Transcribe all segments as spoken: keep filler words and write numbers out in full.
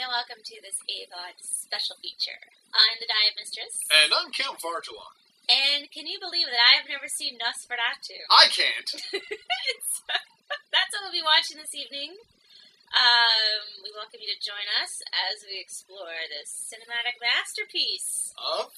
and welcome to this A V O D special feature. I'm the Dive Mistress. And I'm Count Vargelon. And can you believe that I have never seen Nosferatu? I can't. it's, that's what we'll be watching this evening. Um, we welcome you to join us as we explore this cinematic masterpiece Of?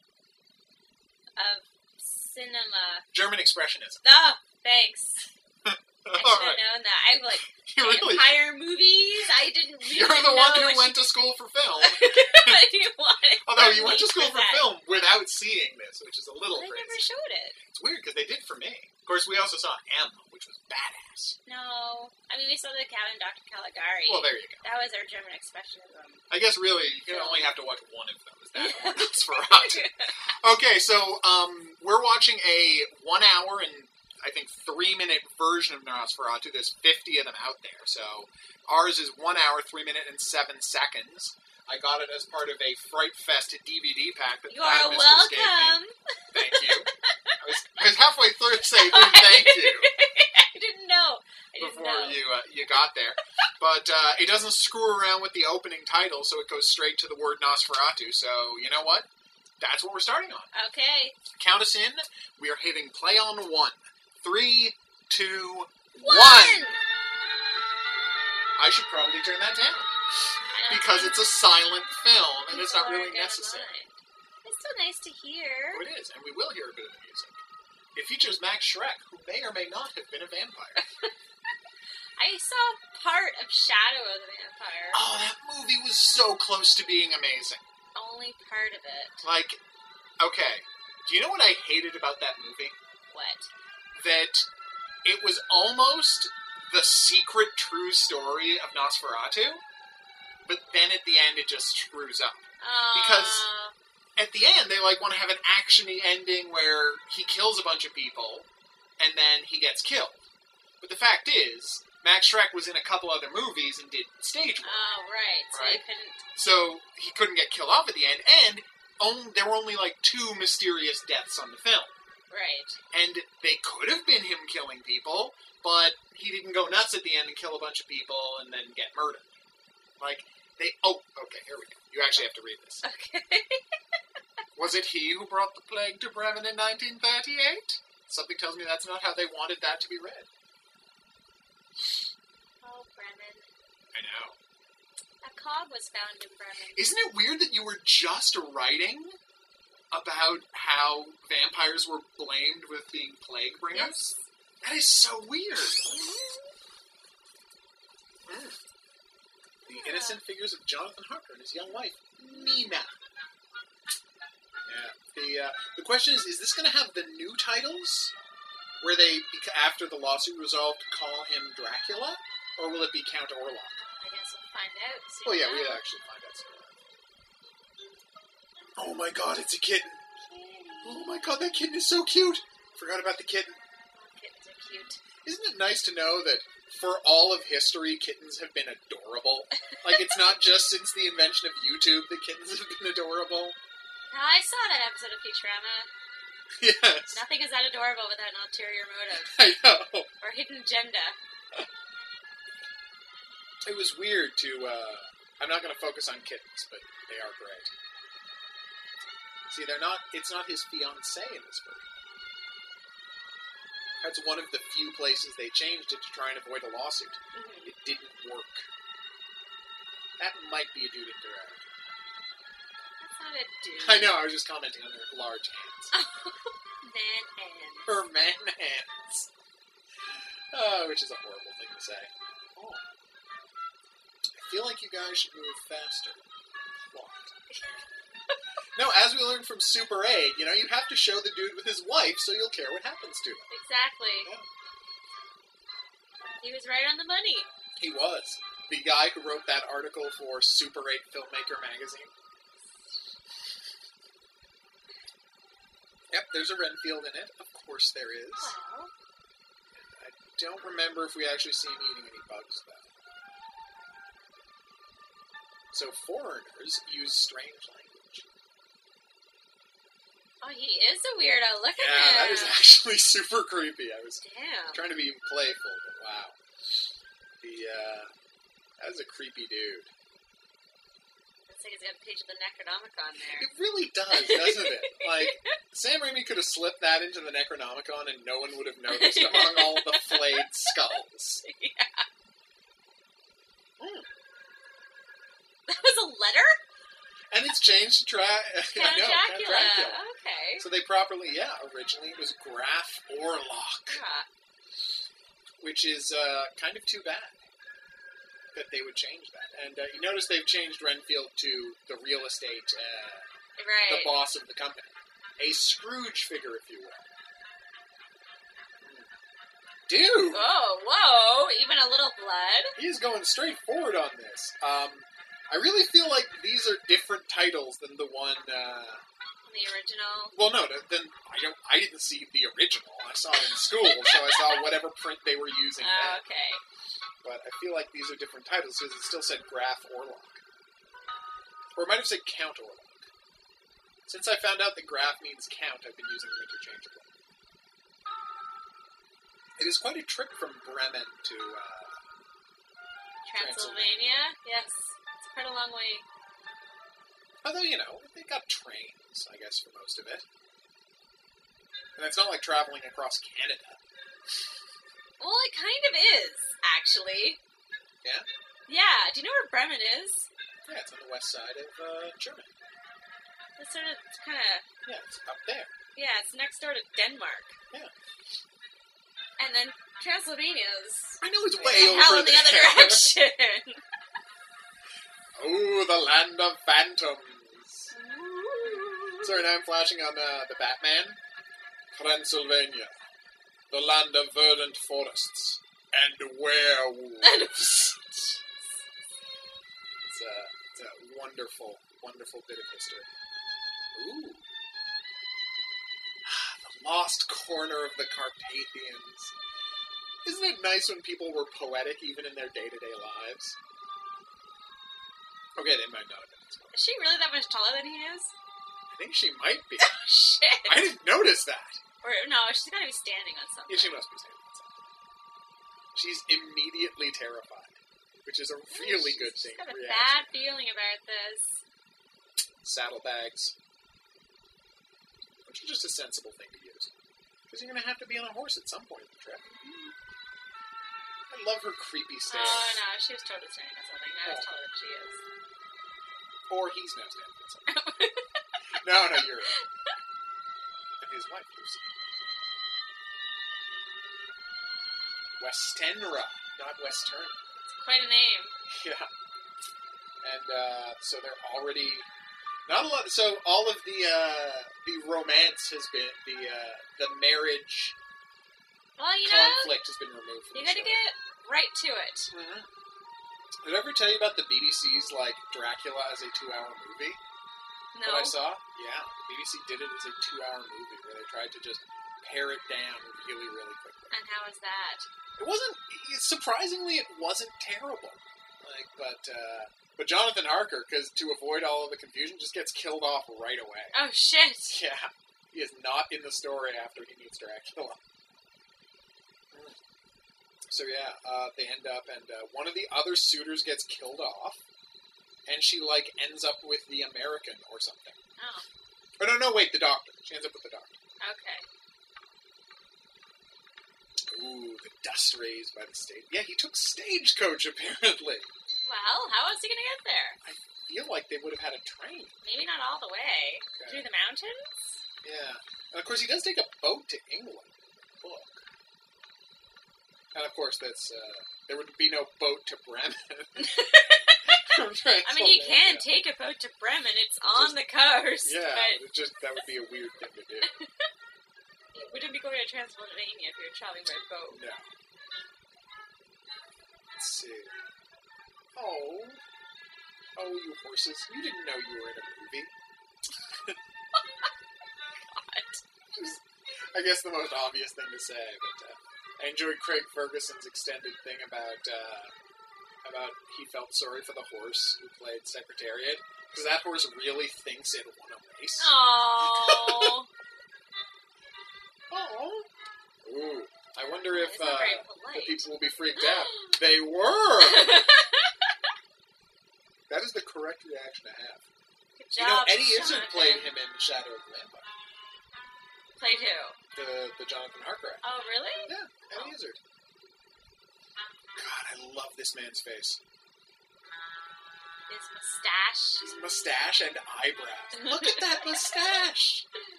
of cinema. German Expressionism. Oh, thanks. I should have All right. known that. I like You really? vampire movies. I didn't really You're the know one who what went to school for film. I didn't want it. Although for you went me to school for that. film without seeing this, which is a little They never crazy. showed it. It's weird because they did for me. Of course, we also saw M, which was badass. No. I mean, we saw the Count and Doctor Caligari. Well, there you go. That was our German Expressionism. I guess really you can only have to watch one of them. Is that one? That's Nosferatu. Okay, so um, we're watching a one hour and I think three minute version of Nosferatu. There's fifty of them out there. So ours is one hour, three minute, and seven seconds. I got it as part of a Fright Fest D V D pack that You Dive are Mistress gave me. welcome. Thank you. I was, I was halfway through saying thank you I didn't know. I didn't before know. you uh, you got there. But uh, it doesn't screw around with the opening title, so it goes straight to the word Nosferatu. So, you know what? That's what we're starting on. Okay. Count us in. We are hitting play on one. Three, two, One! one. I should probably turn that down. I don't Because think it's a silent film, and it's not people really are gonna necessary. mind. It's still nice to hear. Oh, it is, and we will hear a bit of the music. It features Max Schreck, who may or may not have been a vampire. I saw part of Shadow of the Vampire. Oh, that movie was so close to being amazing. Only part of it. Like, okay, do you know what I hated about that movie? What? That it was almost the secret true story of Nosferatu, but then at the end it just screws up. Uh, Because at the end they like want to have an actiony ending where he kills a bunch of people and then he gets killed. But the fact is, Max Schreck was in a couple other movies and did stage work. Oh, right. So Right. you couldn't... So he couldn't get killed off at the end, and on, there were only like two mysterious deaths on the film. Right. And they could have been him killing people, but he didn't go nuts at the end and kill a bunch of people and then get murdered. Like, they... Oh, okay, here we go. You actually have to read this. Okay. Was it he who brought the plague to Bremen in nineteen thirty-eight? Something tells me that's not how they wanted that to be read. Oh, Bremen. I know. A cog was found in Bremen. Isn't it weird that you were just writing about how vampires were blamed with being plague bringers? Yes. That is so weird. Mm. The Yeah. innocent figures of Jonathan Harker and his young wife, Nina. Yeah. The uh, the question is, is this going to have the new titles? Where they, beca- after the lawsuit resolved, call him Dracula? Or will it be Count Orlok? I guess we'll find out soon. Well, yeah, enough. we'll actually find out soon. Oh my god, it's a kitten. Kitty. Oh my god, that kitten is so cute. Forgot about the kitten. Oh, kittens are cute. Isn't it nice to know that for all of history, kittens have been adorable? Like, it's not just since the invention of YouTube that kittens have been adorable. Now, I saw that episode of Futurama. Yes, Nothing is that adorable without an ulterior motive. I know. Or hidden agenda. It was weird to, uh... I'm not going to focus on kittens, but they are great. See, they're not... It's not his fiancée in this version. That's one of the few places they changed it to try and avoid a lawsuit. Mm-hmm. It didn't work. That might be a dude in drag. That's not a dude. I know, I was just commenting on her large hands. Man and... Her man hands. Oh, which is a horrible thing to say. Oh. I feel like you guys should move faster. What? No, as we learned from Super eight, you know, you have to show the dude with his wife so you'll care what happens to him. Exactly. Yeah. He was right on the money. He was. The guy who wrote that article for Super eight Filmmaker magazine. Yep, there's a Renfield in it. Of course there is. Well, I don't remember if we actually see him eating any bugs, though. So foreigners use strange language. oh, he is a weirdo. Look at Yeah, him. that is actually super creepy. I was Damn. trying to be playful, but wow. The, uh, that is a creepy dude. Looks like it's got a page of the Necronomicon there. It really does, doesn't it? Like, Sam Raimi could have slipped that into the Necronomicon and no one would have noticed among all the flayed skulls. Yeah. Mm. That was a letter? And it's changed to Dra- Count I know, Dracula. Count Dracula. Okay. So they properly, yeah, originally it was Graf Orlok, Yeah. which is uh, kind of too bad that they would change that. And uh, you notice they've changed Renfield to the real estate, uh, Right. the boss of the company. A Scrooge figure, if you will. Dude! Whoa, whoa, even a little blood. He's going straight forward on this. Um, I really feel like these are different titles than the one. Uh, The original. well, no, then I don't. I didn't see the original. I saw it in school, so I saw whatever print they were using. Oh, then. okay. But I feel like these are different titles because it still said Graf Orlok, or it might have said Count Orlok. Since I found out that Graf means Count, I've been using them interchangeably. It is quite a trip from Bremen to uh, Transylvania? Yes. It's quite a long way. Although, you know, they got trains, I guess, for most of it. And it's not like traveling across Canada. Well, it kind of is, actually. Yeah? Yeah. Do you know where Bremen is? Yeah, it's on the west side of uh, Germany. It's sort of, it's kind of, Yeah, it's up there. yeah, it's next door to Denmark. Yeah. And then Transylvania's I know it's way the hell over in the there. other direction. Oh, the land of phantoms. Sorry, now I'm flashing on uh, the Batman. Transylvania, the land of verdant forests and werewolves. It's a, it's a wonderful, wonderful bit of history. Ooh. The lost corner of the Carpathians. Isn't it nice when people were poetic even in their day-to-day lives? Okay, they might not have been as much. Is she really that much taller than he is? I think she might be. Shit. I didn't notice that. Or, no, she's gotta be standing on something. Yeah, she must be standing on something. She's immediately terrified, which is a really she's, good she's thing. got a reaction. bad feeling about this. Saddlebags. Which is just a sensible thing to use. Because you're going to have to be on a horse at some point in the trip. I love her creepy stare. Oh, no, she was totally standing on something. Not as Oh. tall as she is. Or he's now standing on something. no, no, you're right. And his wife, Lucy. Westenra, not Western. It's quite a name. Yeah. And uh, so they're already not a lot. So all of the uh, the romance has been the uh, the marriage Well, you know, conflict has been removed. From you the gotta show. get right to it. Mhm. Did I ever tell you about the B B C's like Dracula as a two-hour movie No. that I saw? Yeah, B B C did it as a two-hour movie where they tried to just pare it down really, really quickly. And how is that? It wasn't surprisingly, it wasn't terrible. Like, but uh, but Jonathan Harker, because to avoid all of the confusion, just gets killed off right away. Oh, shit. Yeah, he is not in the story after he meets Dracula. So yeah, uh, they end up, and uh, one of the other suitors gets killed off, and she like ends up with the American or something. Oh, Oh no, no, wait, the doctor. She ends up with the doctor. okay. Ooh, the dust raised by the stage. Yeah, he took Stagecoach apparently. Well, how is he gonna get there? I feel like they would have had a train. Maybe not all the way. Okay. Through the mountains? Yeah, and of course he does take a boat to England. in the Book. And of course, that's uh, there would be no boat to Bremen. I mean, you can take a boat to Bremen. It's on Just- the coast. Yeah, But it just that would be a weird thing to do. you wouldn't be going to Transylvania if you were traveling by boat. No. Let's see. Oh, oh, you horses! You didn't know you were in a movie. God. Just, I guess the most obvious thing to say, but uh, I enjoyed Craig Ferguson's extended thing about uh, about he felt sorry for the horse who played Secretariat because that horse really thinks it won a race. Oh. Oh. Ooh. I wonder if It's not uh, very the polite. people will be freaked out. They were. That is the correct reaction to have. Good You know, job, Eddie Izzard Jonathan. played him in Shadow of the Vampire. Played who? The the Jonathan Harker. Oh, really? Yeah, Eddie Izzard. God, I love this man's face. His mustache. His mustache and eyebrows. Look at that mustache!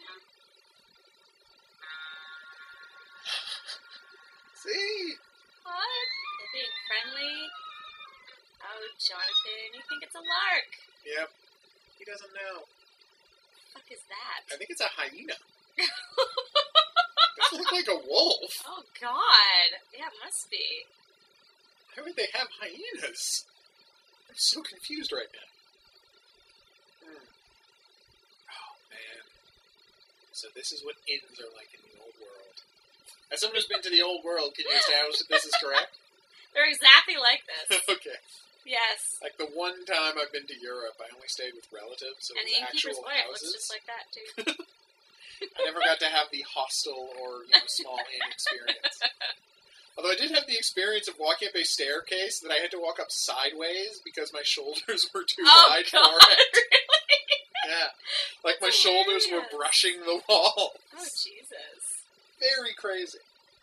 See? What? They're being friendly. Oh, Jonathan, you think it's a lark? Yep. He doesn't know. What the fuck is that? I think it's a hyena. Doesn't look like a wolf. Oh, God. Yeah, it must be. Why would they have hyenas? I'm so confused right now. Hmm. Oh, man. So this is what inns are like in the old world. As someone who's been to the old world, can you establish that this is correct? They're exactly like this. Okay. Yes. Like the one time I've been to Europe, I only stayed with relatives, so And it the was innkeeper's actual wife houses. looks just like that, too. I never got to have the hostel or, you know, small inn experience. Although I did have the experience of walking up a staircase that I had to walk up sideways because my shoulders were too Oh, wide God, for it. really? Yeah. Like my That's shoulders were hilarious. brushing the walls. Oh, Jesus. Very crazy.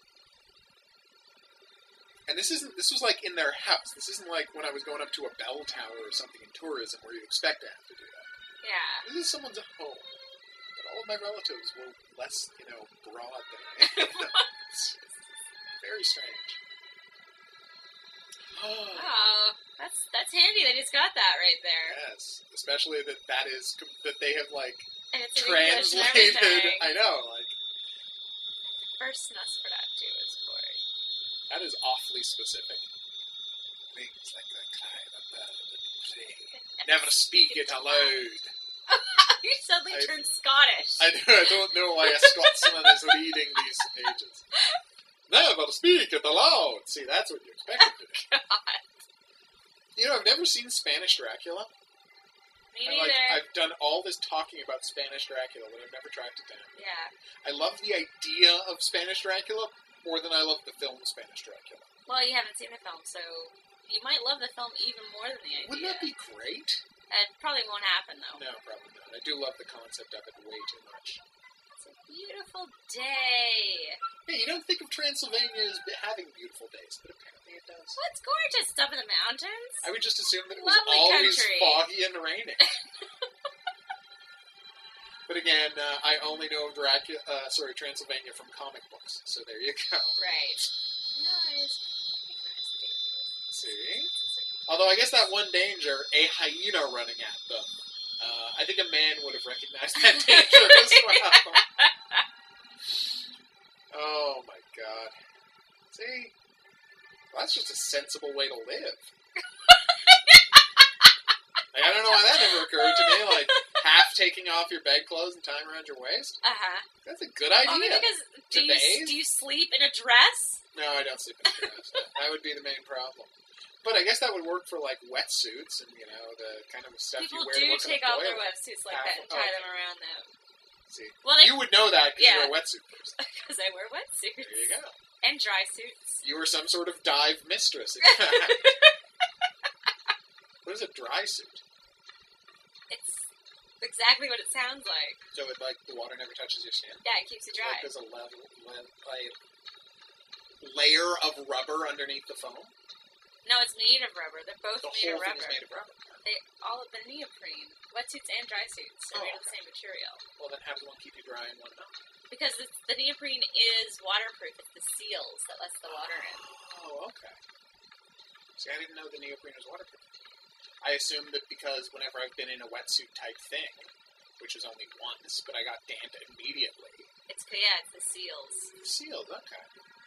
And this isn't, this was like in their house. This isn't like when I was going up to a bell tower or something in tourism where you'd expect to have to do that. Yeah. This is someone's home. But all of my relatives were less, you know, broad than I am. Very strange. Oh, that's that's handy that he's got that right there. Yes. Especially that that is, that they have, like, And it's in English and translated. everything. I know, like, First Nosferatu is for. that is awfully specific. Wings like the cry of a bird and prey. Never speak it aloud. You suddenly I- turned Scottish. I, do, I don't know why a Scotsman is reading these pages. Never speak it aloud. See, that's what you expected to do. God. You know, I've never seen Spanish Dracula. Me I, like, neither. I've done all this talking about Spanish Dracula, but I've never tracked it down. Yeah. I love the idea of Spanish Dracula more than I love the film Spanish Dracula. Well, you haven't seen the film, so you might love the film even more than the idea. Wouldn't that be great? It probably won't happen, though. No, probably not. I do love the concept of it way too much. It's a beautiful day. Hey, you don't think of Transylvania as having beautiful days, but apparently it does. Well, it's gorgeous. Up in the mountains. I would just assume that it was Lovely always country. foggy and raining. But again, uh, I only know of Dracula, uh, sorry, Transylvania from comic books, so there you go. Right. Nice. See? Although I guess that one danger, a hyena running at them, uh, I think a man would have recognized that danger as well. Oh my god. See? Well, that's just a sensible way to live. Like, I don't know why that never occurred to me, like, half taking off your bedclothes and tying around your waist. Uh-huh. That's a good idea. Only because do To you, bathe? do you sleep in a dress? No, I don't sleep in a dress. That would be the main problem. But I guess that would work for, like, wetsuits and, you know, the kind of stuff People you wear do to work take on a off their boiler. wetsuits like Half- that and tie oh. them around them. See, Well, they, you would know that because Yeah. you're a wetsuit person. because I wear wetsuits. There you go. And dry suits. You were some sort of dive mistress, in fact. What is a dry suit? It's exactly what it sounds like. So it, like, the water never touches your skin? Yeah, it keeps you dry. Like, there's a level, le- like, layer of rubber underneath the foam? No, it's made of rubber. They're both The made whole of thing rubber. is made of rubber. They all of the neoprene, wetsuits and dry suits, are Oh, made of the okay. same material. Well, then how does one keep you dry and one not? Because it's, the neoprene is waterproof. It's the seals that lets the water in. Oh, okay. See, I didn't know the neoprene was waterproof. I assumed that because whenever I've been in a wetsuit type thing, which was only once, but I got damp immediately. It's yeah, it's the seals. Sealed, okay.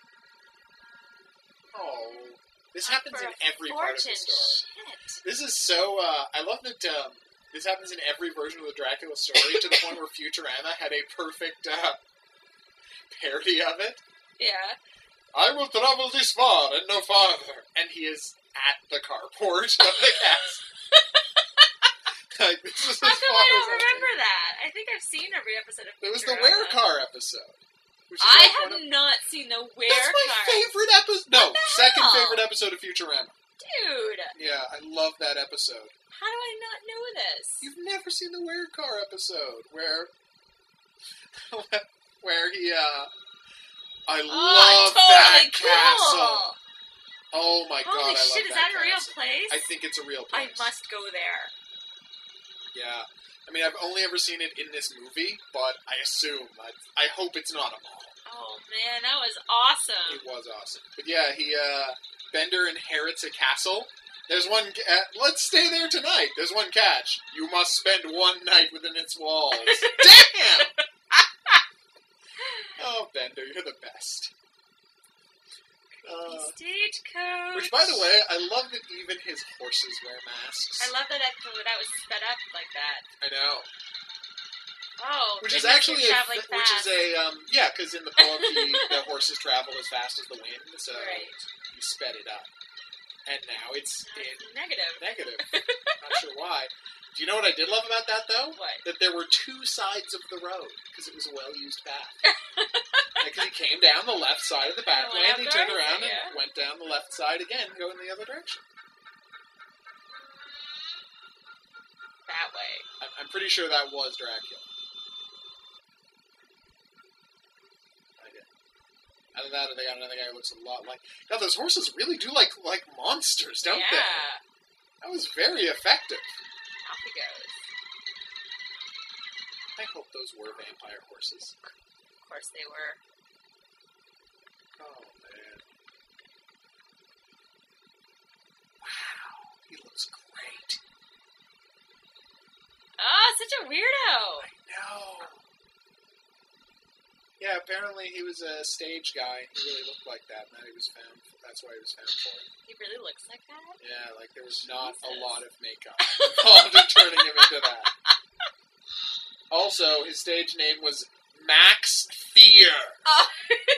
Oh, this Up happens for in a every part of the fortune. story. Shit. This is so, uh, I love that, um, this happens in every version of the Dracula story to the point where Futurama had a perfect, uh, parody of it. Yeah. I will travel this far and no farther. And he is at the carport of the castle. Like, this is How as come far I as don't I'll remember that? I think I've seen every episode of take. It was the Futurama. Werecar episode. Which is I like have one of, not seen the That's my Werecar. favorite episode. No, What the second hell? favorite episode of Futurama. Dude! Yeah, I love that episode. How do I not know this? You've never seen the Weird Car episode where, where he, uh, I oh, love totally that cool. castle. Oh my Holy god, I shit, love is that that a real castle. place? I think it's a real I place. must go there. Yeah. I mean, I've only ever seen it in this movie, but I assume, I, I hope it's not a model. Oh man, that was awesome. It was awesome. But yeah, he, uh, Bender inherits a castle. There's one, uh, let's stay there tonight. There's one catch. You must spend one night within its walls. Damn! Oh, Bender, you're the best. Uh, Stagecoach. which, by the way, I love that even his horses wear masks. I love that that, that was sped up like that. I know. Oh, Which is goodness, actually you're a, traveling which fast. is a um, yeah, because in the book the, the horses travel as fast as the wind, so Right. you sped it up, and now it's Uh, in negative. negative. Not sure why. Do you know what I did love about that though? What? That there were two sides of the road because it was a well-used path. Because he came down the left side of the pathway and he turned around and yeah. went down the left side again, going the other direction. That way. I'm, I'm pretty sure that was Dracula. Either that or they got another guy who looks a lot like... God, those horses really do like like monsters, don't yeah. they? That was very effective. Off he goes. I hope those were vampire horses. Of course they were. Oh, man. Wow, he looks great. Oh, such a weirdo. I know. Yeah, apparently he was a stage guy. He really looked like that, and that he was found. That's why he was found for it. He really looks like that? Yeah, like there was not a Jesus. lot of makeup involved in turning him into that. Also, his stage name was Max Fear. Oh.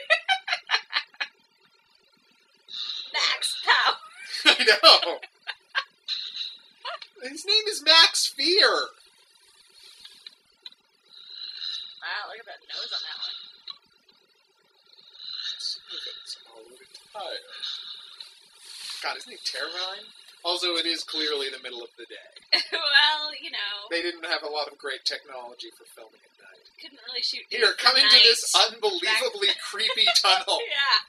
Max Power. I know. His name is Max Fear. Wow, look at that nose on that one. God, isn't he terrifying? Also, it is clearly the middle of the day. Well, you know. They didn't have a lot of great technology for filming at night. Couldn't really shoot. Here, day come for into night. this unbelievably creepy tunnel. Yeah.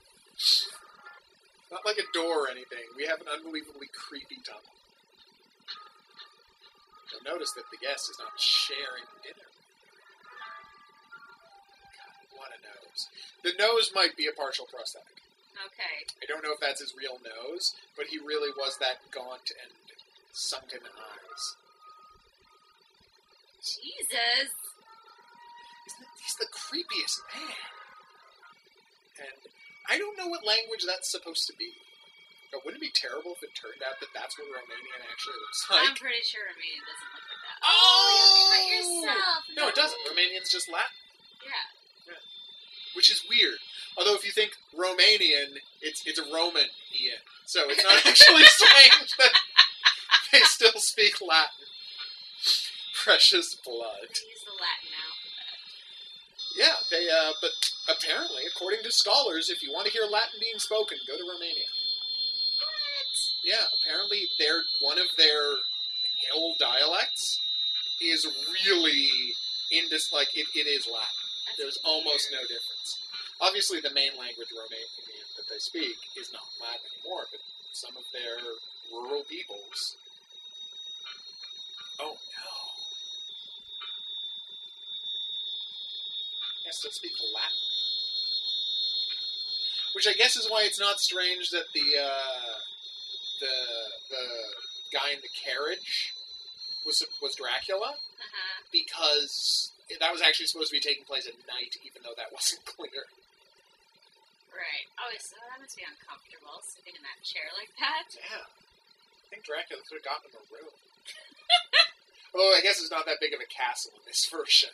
Not like a door or anything. We have an unbelievably creepy tunnel. You'll notice that the guest is not sharing dinner. God, what a nose. The nose might be a partial prosthetic. Okay. I don't know if that's his real nose, but he really was that gaunt and sunken eyes. Jesus. Isn't it, he's the creepiest man. And I don't know what language that's supposed to be. But wouldn't it be terrible if it turned out that that's what Romanian actually looks like? I'm pretty sure Romanian doesn't look like that. Oh! You cut yourself. No, it doesn't. Romanian's just Latin. Yeah. Which is weird. Although if you think Romanian, it's it's a Roman Ian. So it's not actually strange that they still speak Latin. Precious blood. Use the Latin alphabet. Yeah, they uh but apparently, according to scholars, if you want to hear Latin being spoken, go to Romania. What? Yeah, apparently they're one of their hill dialects is really indis like it, it is Latin. That's There's weird. almost no difference. Obviously, the main language Romanian that they speak is not Latin anymore, but some of their rural peoples. Oh no! They still speak Latin, which I guess is why it's not strange that the uh, the the guy in the carriage was was Dracula, Uh-huh. because that was actually supposed to be taking place at night, even though that wasn't clear. Right. Oh, so that must be uncomfortable, sitting in that chair like that. Yeah. I think Dracula could have gotten him a room. Although I guess it's not that big of a castle in this version.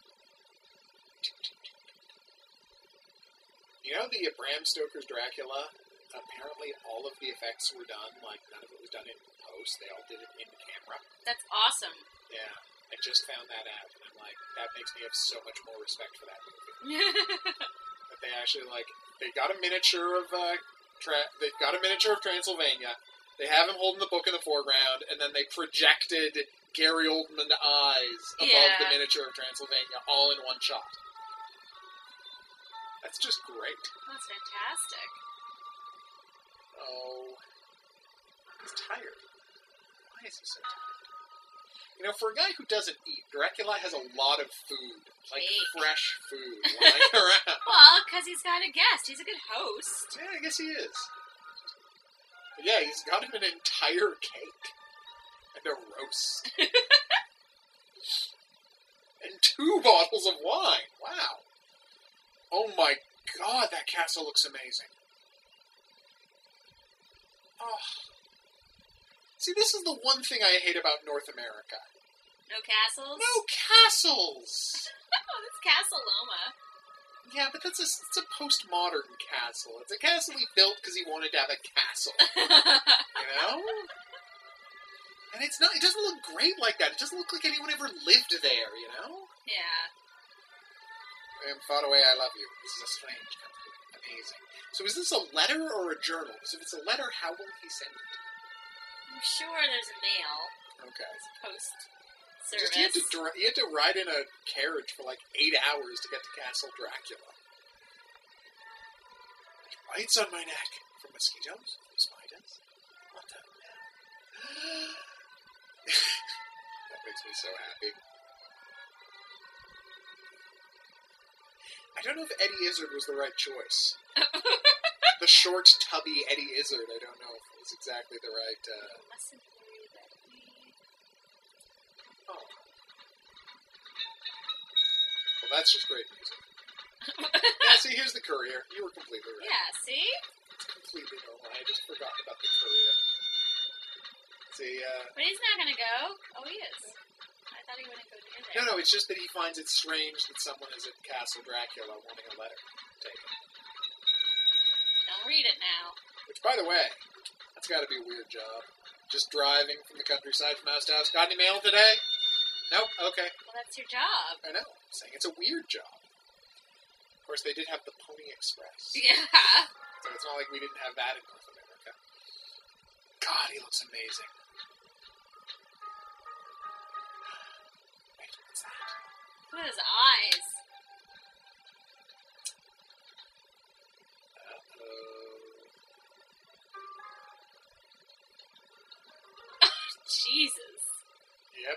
You know the Bram Stoker's Dracula? Apparently all of the effects were done, like none of it was done in post. They all did it in camera. That's awesome. Yeah. I just found that out, and I'm like, that makes me have so much more respect for that movie. That they actually, like, they got a miniature of uh, Tra- they've got a miniature of Transylvania. They have him holding the book in the foreground, and then they projected Gary Oldman eyes above Yeah. the miniature of Transylvania, all in one shot. That's just great. That's fantastic. Oh, he's tired. Why is he so tired? You know, for a guy who doesn't eat, Dracula has a lot of food, like Cake. fresh food, lying around. Well, because he's got a guest. He's a good host. Yeah, I guess he is. But yeah, he's got him an entire cake. And a roast. And two bottles of wine. Wow. Oh my god, that castle looks amazing. Oh. See, this is the one thing I hate about North America. No castles? No castles! Oh, it's Castle Loma. Yeah, but that's a, it's a postmodern castle. It's a castle he built because he wanted to have a castle. You know? And it's not, it doesn't look great like that. It doesn't look like anyone ever lived there, you know? Yeah. I am far away, I love you. This is a strange country. Amazing. So is this a letter or a journal? Because if it's a letter, how will he send it? I'm sure there's a mail. Okay. It's post Just service. you had to dri- you had to ride in a carriage for like eight hours to get to Castle Dracula. Bites on my neck from mosquitoes, from spiders. What the hell? That makes me so happy. I don't know if Eddie Izzard was the right choice. The short, tubby Eddie Izzard, I don't know if it was exactly the right. Uh... Mustn't worry that we... Oh. Well, that's just great music. Yeah, see, here's the courier. You were completely right. Yeah, see? It's completely normal. I just forgot about the courier. See, uh... But he's not gonna go. Oh, he is. I thought he wouldn't go near there. No, no, it's just that he finds it strange that someone is at Castle Dracula wanting a letter taken. Don't read it now. Which, by the way, that's got to be a weird job. Just driving from the countryside from house to house. Got any mail today? Nope. Okay. Well, that's your job. I know. I'm saying it's a weird job. Of course, they did have the Pony Express. Yeah. So it's not like we didn't have that in North America. God, he looks amazing. Wait, what's that? Look at his eyes. Jesus. Yep.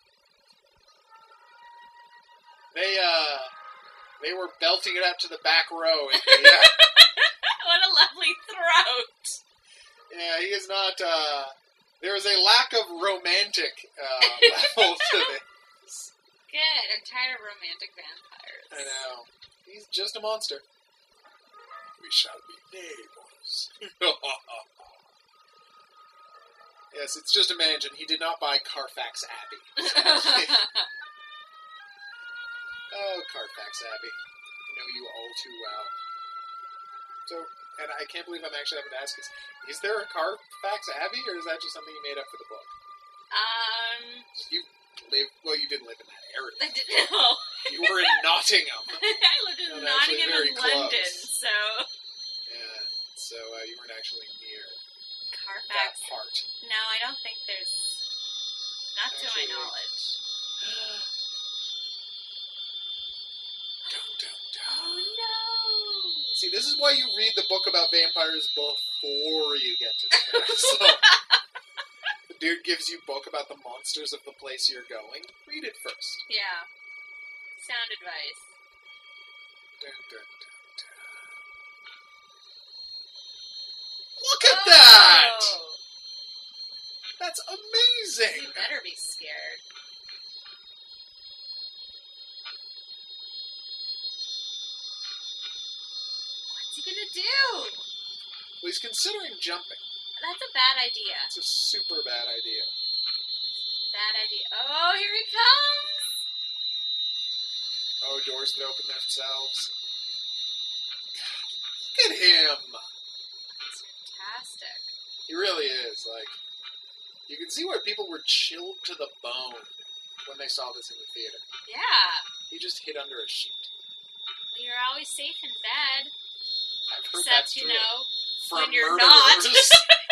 They, uh, they were belting it out to the back row. Yeah. What a lovely throat. Yeah, he is not, uh, there is a lack of romantic, uh, level to this. Good. I'm tired of romantic vampires. I know. He's just a monster. We shall be neighbors. Yes, it's just imagine. He did not buy Carfax Abbey. Oh, Carfax Abbey. I know you all too well. So, and I can't believe I'm actually having to ask this. Is there a Carfax Abbey, or is that just something you made up for the book? Um, You live, well, you didn't live in that area. I didn't know. You were in Nottingham. I lived in Well, actually Nottingham very and London, close. so... Yeah, so uh, you weren't actually near that Carfax. part. No, I don't think there's... Not to Actually- my knowledge. Dun, dun, dun. Oh, no! See, this is why you read the book about vampires before you get to the castle. The dude gives you a book about the monsters of the place you're going. Read it first. Yeah. Sound advice. Dun, dun, dun, dun. Look at that! Oh, That's amazing! you better be scared. What's he gonna do? Well, he's considering jumping. That's a bad idea. It's a super bad idea. Bad idea. Oh, here he comes! Oh, doors that open themselves. God, look at him! That's fantastic. He really is. Like, you can see where people were chilled to the bone when they saw this in the theater. Yeah. He just hid under a sheet. Well, you're always safe in bed. I've heard Except, that's you true. know, for When you're murderers. not.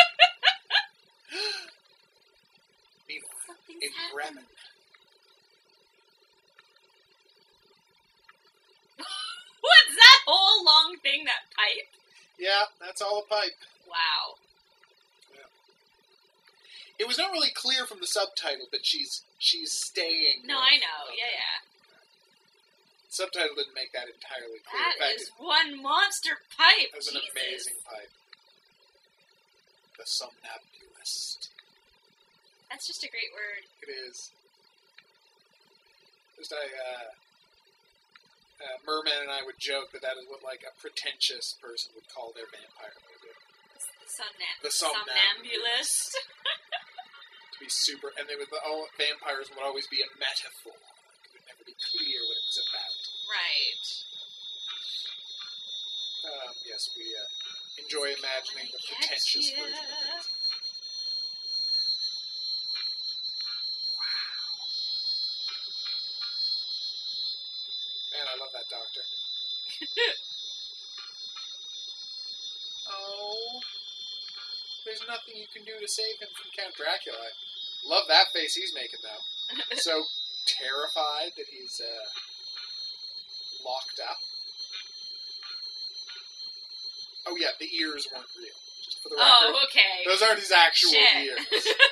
Meanwhile, Something's in happened. Bremen. What's that whole long thing, that pipe? Yeah, that's all a pipe. Wow. It was not really clear from the subtitle that she's she's staying. No, with- I know. Okay. Yeah, yeah. Subtitle didn't make that entirely clear. That In fact, is one monster pipe. it was an Jesus. amazing pipe. The somnambulist. That's just a great word. It is. Just I, uh, uh, Merman and I would joke that that is what like a pretentious person would call their vampire movie. The, somna- The somnambulist. somnambulist. To be super, and they would the oh, vampires would always be a metaphor. It would never be clear what it was about. Right. Um, yes, we uh, enjoy imagining the Get pretentious ya. version of it. Man, I love that doctor. Oh, there's nothing you can do to save him from Count Dracula. Love that face he's making, though. So terrified that he's uh, locked up. Oh yeah, the ears weren't real. Just for the record, Oh, okay. those aren't his actual Shit. ears.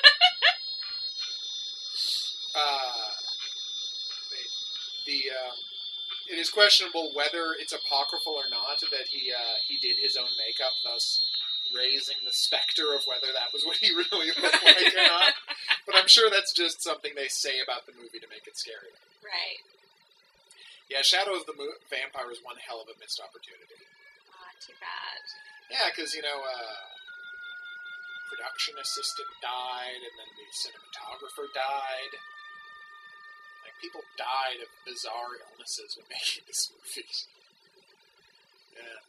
uh, the, the um, it is questionable whether it's apocryphal or not that he uh, he did his own makeup, thus raising the specter of whether that was what he really looked like or not. But I'm sure that's just something they say about the movie to make it scarier. Right. Yeah, Shadow of the Mo- Vampire was one hell of a missed opportunity. Ah, too bad. Yeah, because, you know, uh, production assistant died, and then the cinematographer died. Like, people died of bizarre illnesses when making this movie. Yeah.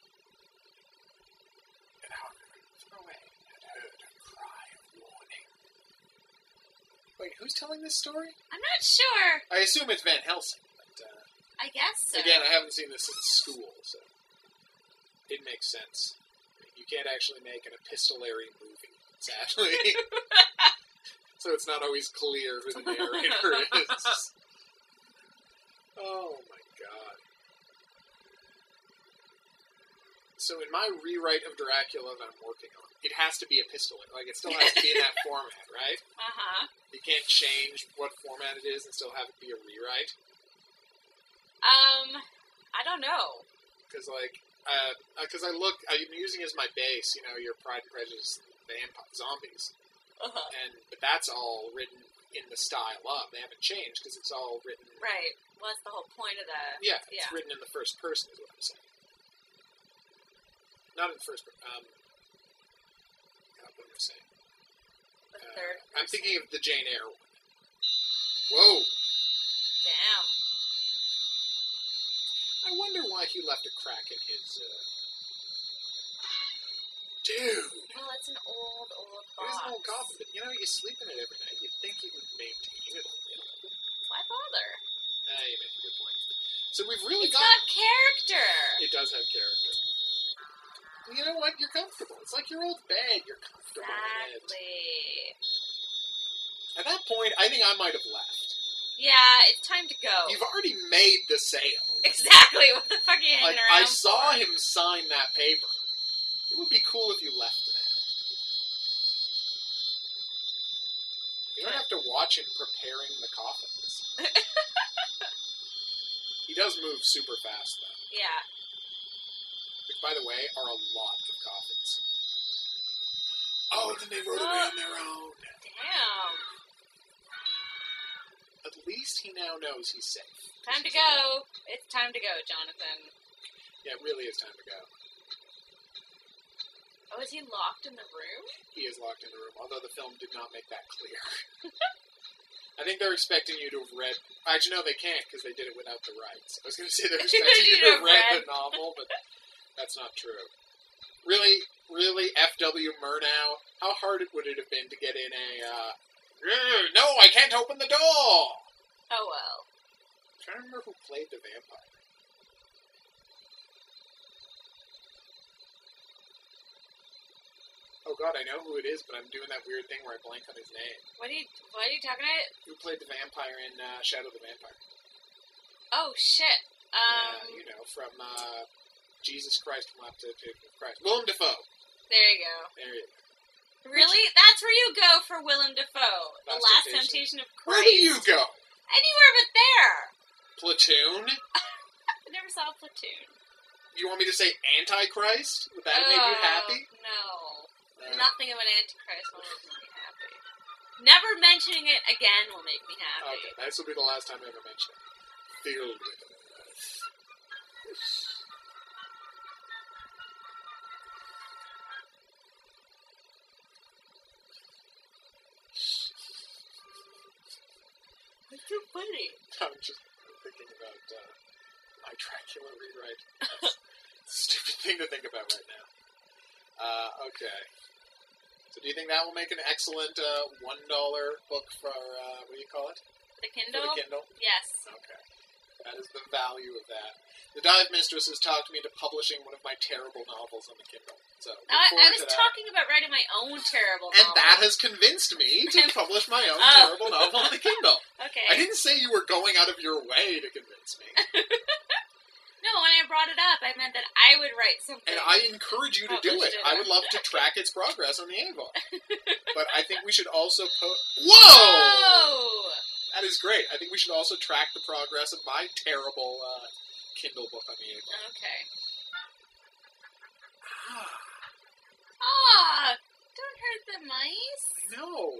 And however, far away, had heard a cry of warning. Wait, who's telling this story? I'm not sure. I assume it's Van Helsing, but, uh, I guess so. again, I haven't seen this since school, so it makes sense. You can't actually make an epistolary movie, sadly. So it's not always clear who the narrator is. Oh my god. So in my rewrite of Dracula that I'm working on, it has to be epistolary. Like, it still has to be in that format, right? Uh-huh. You can't change what format it is and still have it be a rewrite. Um, I don't know. Because, like, because uh, I look, I'm using as my base, you know, your Pride and Prejudice vampire zombies, Uh-huh. and but that's all written in the style of. They haven't changed because it's all written. Right. Well, that's the whole point of the... Yeah, it's Yeah. written in the first person, is what I'm saying. Not in the first person. Um, God, what am I saying? The Uh, third I'm person. thinking of the Jane Eyre one. Whoa! Damn. I wonder why he left a crack in his. Uh... Dude. Well, it's an old, old It box. is an old coffin, but you know, you sleep in it every night. You'd think you would maintain it a little. Why bother? Ah, you make a good point. So we've really It's got... got character. It does have character. And you know what? You're comfortable. It's like your old bed. You're comfortable in it. Exactly. At that point, I think I might have left. Yeah, it's time to go. You've already made the sale. Exactly. What the fuck are you hanging Like, around I saw for? him sign that paper. It would be cool if you left there. You don't have to watch him preparing the coffins. He does move super fast, though. Yeah. Which, by the way, are a lot of coffins. Oh, then they wrote away on their own. Damn. At least he now knows he's safe. Time to go. It's time to go, Jonathan. Yeah, it really is time to go. Oh, is he locked in the room? He is locked in the room, although the film did not make that clear. I think they're expecting you to have read... Actually, no, they can't, because they did it without the rights. I was going to say they're expecting you to have read, read the novel, but that's not true. Really, really, F W Murnau, how hard would it have been to get in a, uh... No, I can't open the door! Oh, well. I'm trying to remember who played the vampire. Oh god, I know who it is, but I'm doing that weird thing where I blank on his name. What are you, what are you talking about? Who played the vampire in uh, Shadow the Vampire? Oh, shit. Um, yeah, you know, from uh, Jesus Christ from Left to Christ. Willem Dafoe. There you go. There you go. Really? That's where you go for Willem Dafoe. The Last Last Temptation. Temptation of Christ. Where do you go? Anywhere but there. Platoon? I never saw Platoon. You want me to say Antichrist? Would that make you happy? No. No. Nothing of an Antichrist will make me happy. Never mentioning it again will make me happy. Okay, this will be the last time I ever mention it. Filled with earth. It's so funny. I'm just thinking about uh, my Dracula rewrite. That's a stupid thing to think about right now. Uh, okay. So do you think that will make an excellent uh, one dollar book for, uh, what do you call it? The Kindle? For the Kindle? Yes. Okay. That is the value of that. The Dive Mistress has talked me into publishing one of my terrible novels on the Kindle. So look I, I forward was to that. talking about writing my own terrible And novel. that has convinced me to publish my own Oh. terrible novel on the Kindle. Okay. I didn't say you were going out of your way to convince me. No, when I brought it up, I meant that I would write something. And I encourage you to do it. Published it. I would love to track its progress on the Avon. But I think we should also put... Whoa! Oh! That is great. I think we should also track the progress of my terrible uh, Kindle book on the Avon. Okay. Ah, Ah! Don't hurt the mice. no.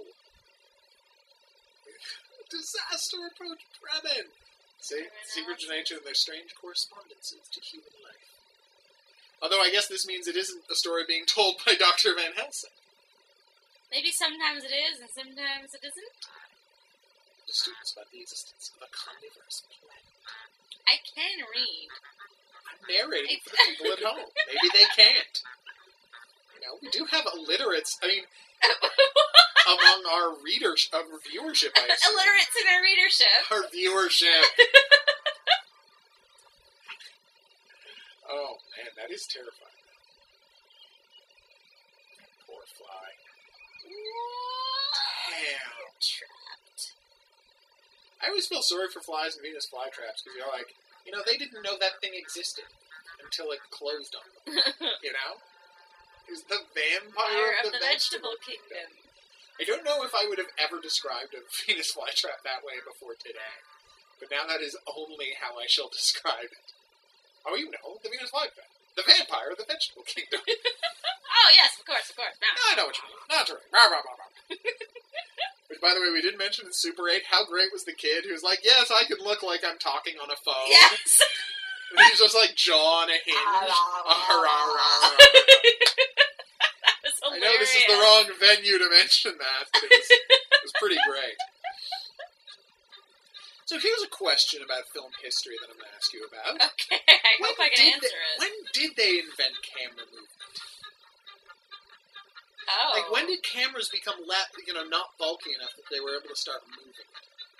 Disaster approached Bremen. See? Secret nature and their strange correspondences to human life. Although I guess this means it isn't a story being told by Doctor Van Helsing. Maybe sometimes it is, and sometimes it isn't. The students about the existence of a carnivorous planet. I can read. I'm narrating for the people at home. Maybe they can't. You know, we do have illiterates, I mean, among our readers, uh, viewership, I assume. Illiterates in our readership. Our viewership. Oh, man, that is terrifying. Poor fly. Damn. Trapped. I always feel sorry for flies and Venus flytraps, because you're like, you know, they didn't know that thing existed until it closed on them. You know? It was the vampire Fire of of the, the vegetable, vegetable kingdom. I don't know if I would have ever described a Venus flytrap that way before today. But now that is only how I shall describe it. Oh, you know, the Venus flytrap. The vampire of the vegetable kingdom. Oh, yes, of course, of course. Now. I know what you mean. Naturally. Rah, rah, rah, rah. Which, by the way, we did mention in Super eight, how great was the kid who's like, yes, I can look like I'm talking on a phone. Yes! And he's just like jaw on a hinge. Ah, Ah, rah, rah, rah. That was I hilarious. know this is the wrong venue to mention that, but it was, it was pretty great. So here's a question about film history that I'm going to ask you about. Okay, I When hope I can did answer they, it. When did they invent camera movement? Oh. Like, when did cameras become, le- you know, not bulky enough that they were able to start moving?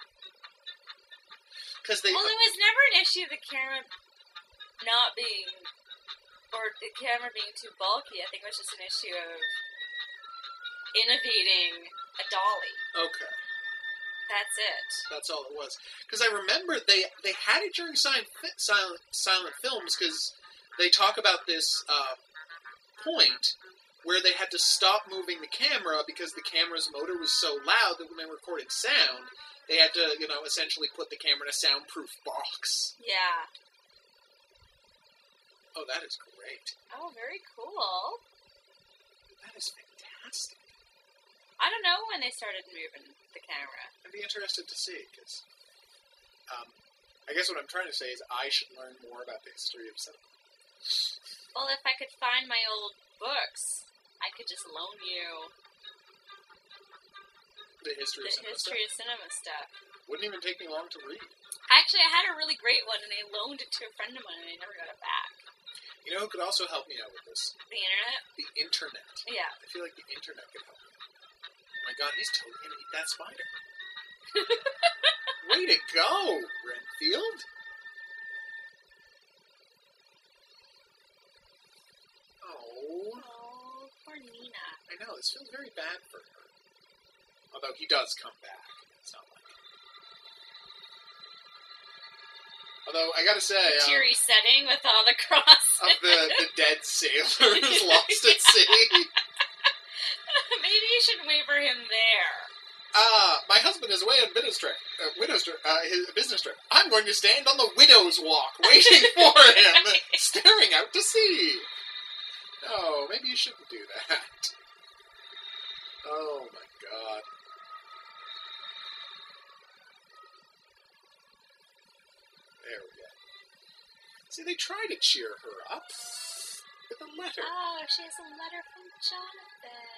Because they... Well, it was never an issue of the camera not being, or the camera being too bulky. I think it was just an issue of innovating a dolly. Okay. That's it. That's all it was. Because I remember they, they had it during silent, silent, silent films, because they talk about this uh, point where they had to stop moving the camera because the camera's motor was so loud that when they recorded sound, they had to, you know, essentially put the camera in a soundproof box. Yeah. Oh, that is great. Oh, very cool. That is fantastic. I don't know when they started moving the camera. I'd be interested to see, because um, I guess what I'm trying to say is I should learn more about the history of cinema. Well, if I could find my old books, I could just loan you The history the of cinema history stuff. of cinema stuff. Wouldn't even take me long to read. Actually, I had a really great one, and I loaned it to a friend of mine, and I never got it back. You know who could also help me out with this? The internet? The internet. Yeah. I feel like the internet could help me. Oh my god, he's totally gonna eat that spider. Way to go, Renfield! Oh. Oh, poor Nina. I I know, this feels very bad for her. Although he does come back. It's not like... Although, I gotta say... Um, Teary setting with all the crosses. of the, the dead sailors lost at sea. Maybe you should wait for him there. Uh, my husband is away on business trip. Uh, widow's trip. Uh, his business trip. I'm going to stand on the widow's walk, waiting for him, staring out to sea. No, maybe you shouldn't do that. Oh my god. There we go. See, they try to cheer her up with a letter. Oh, she has a letter from Jonathan.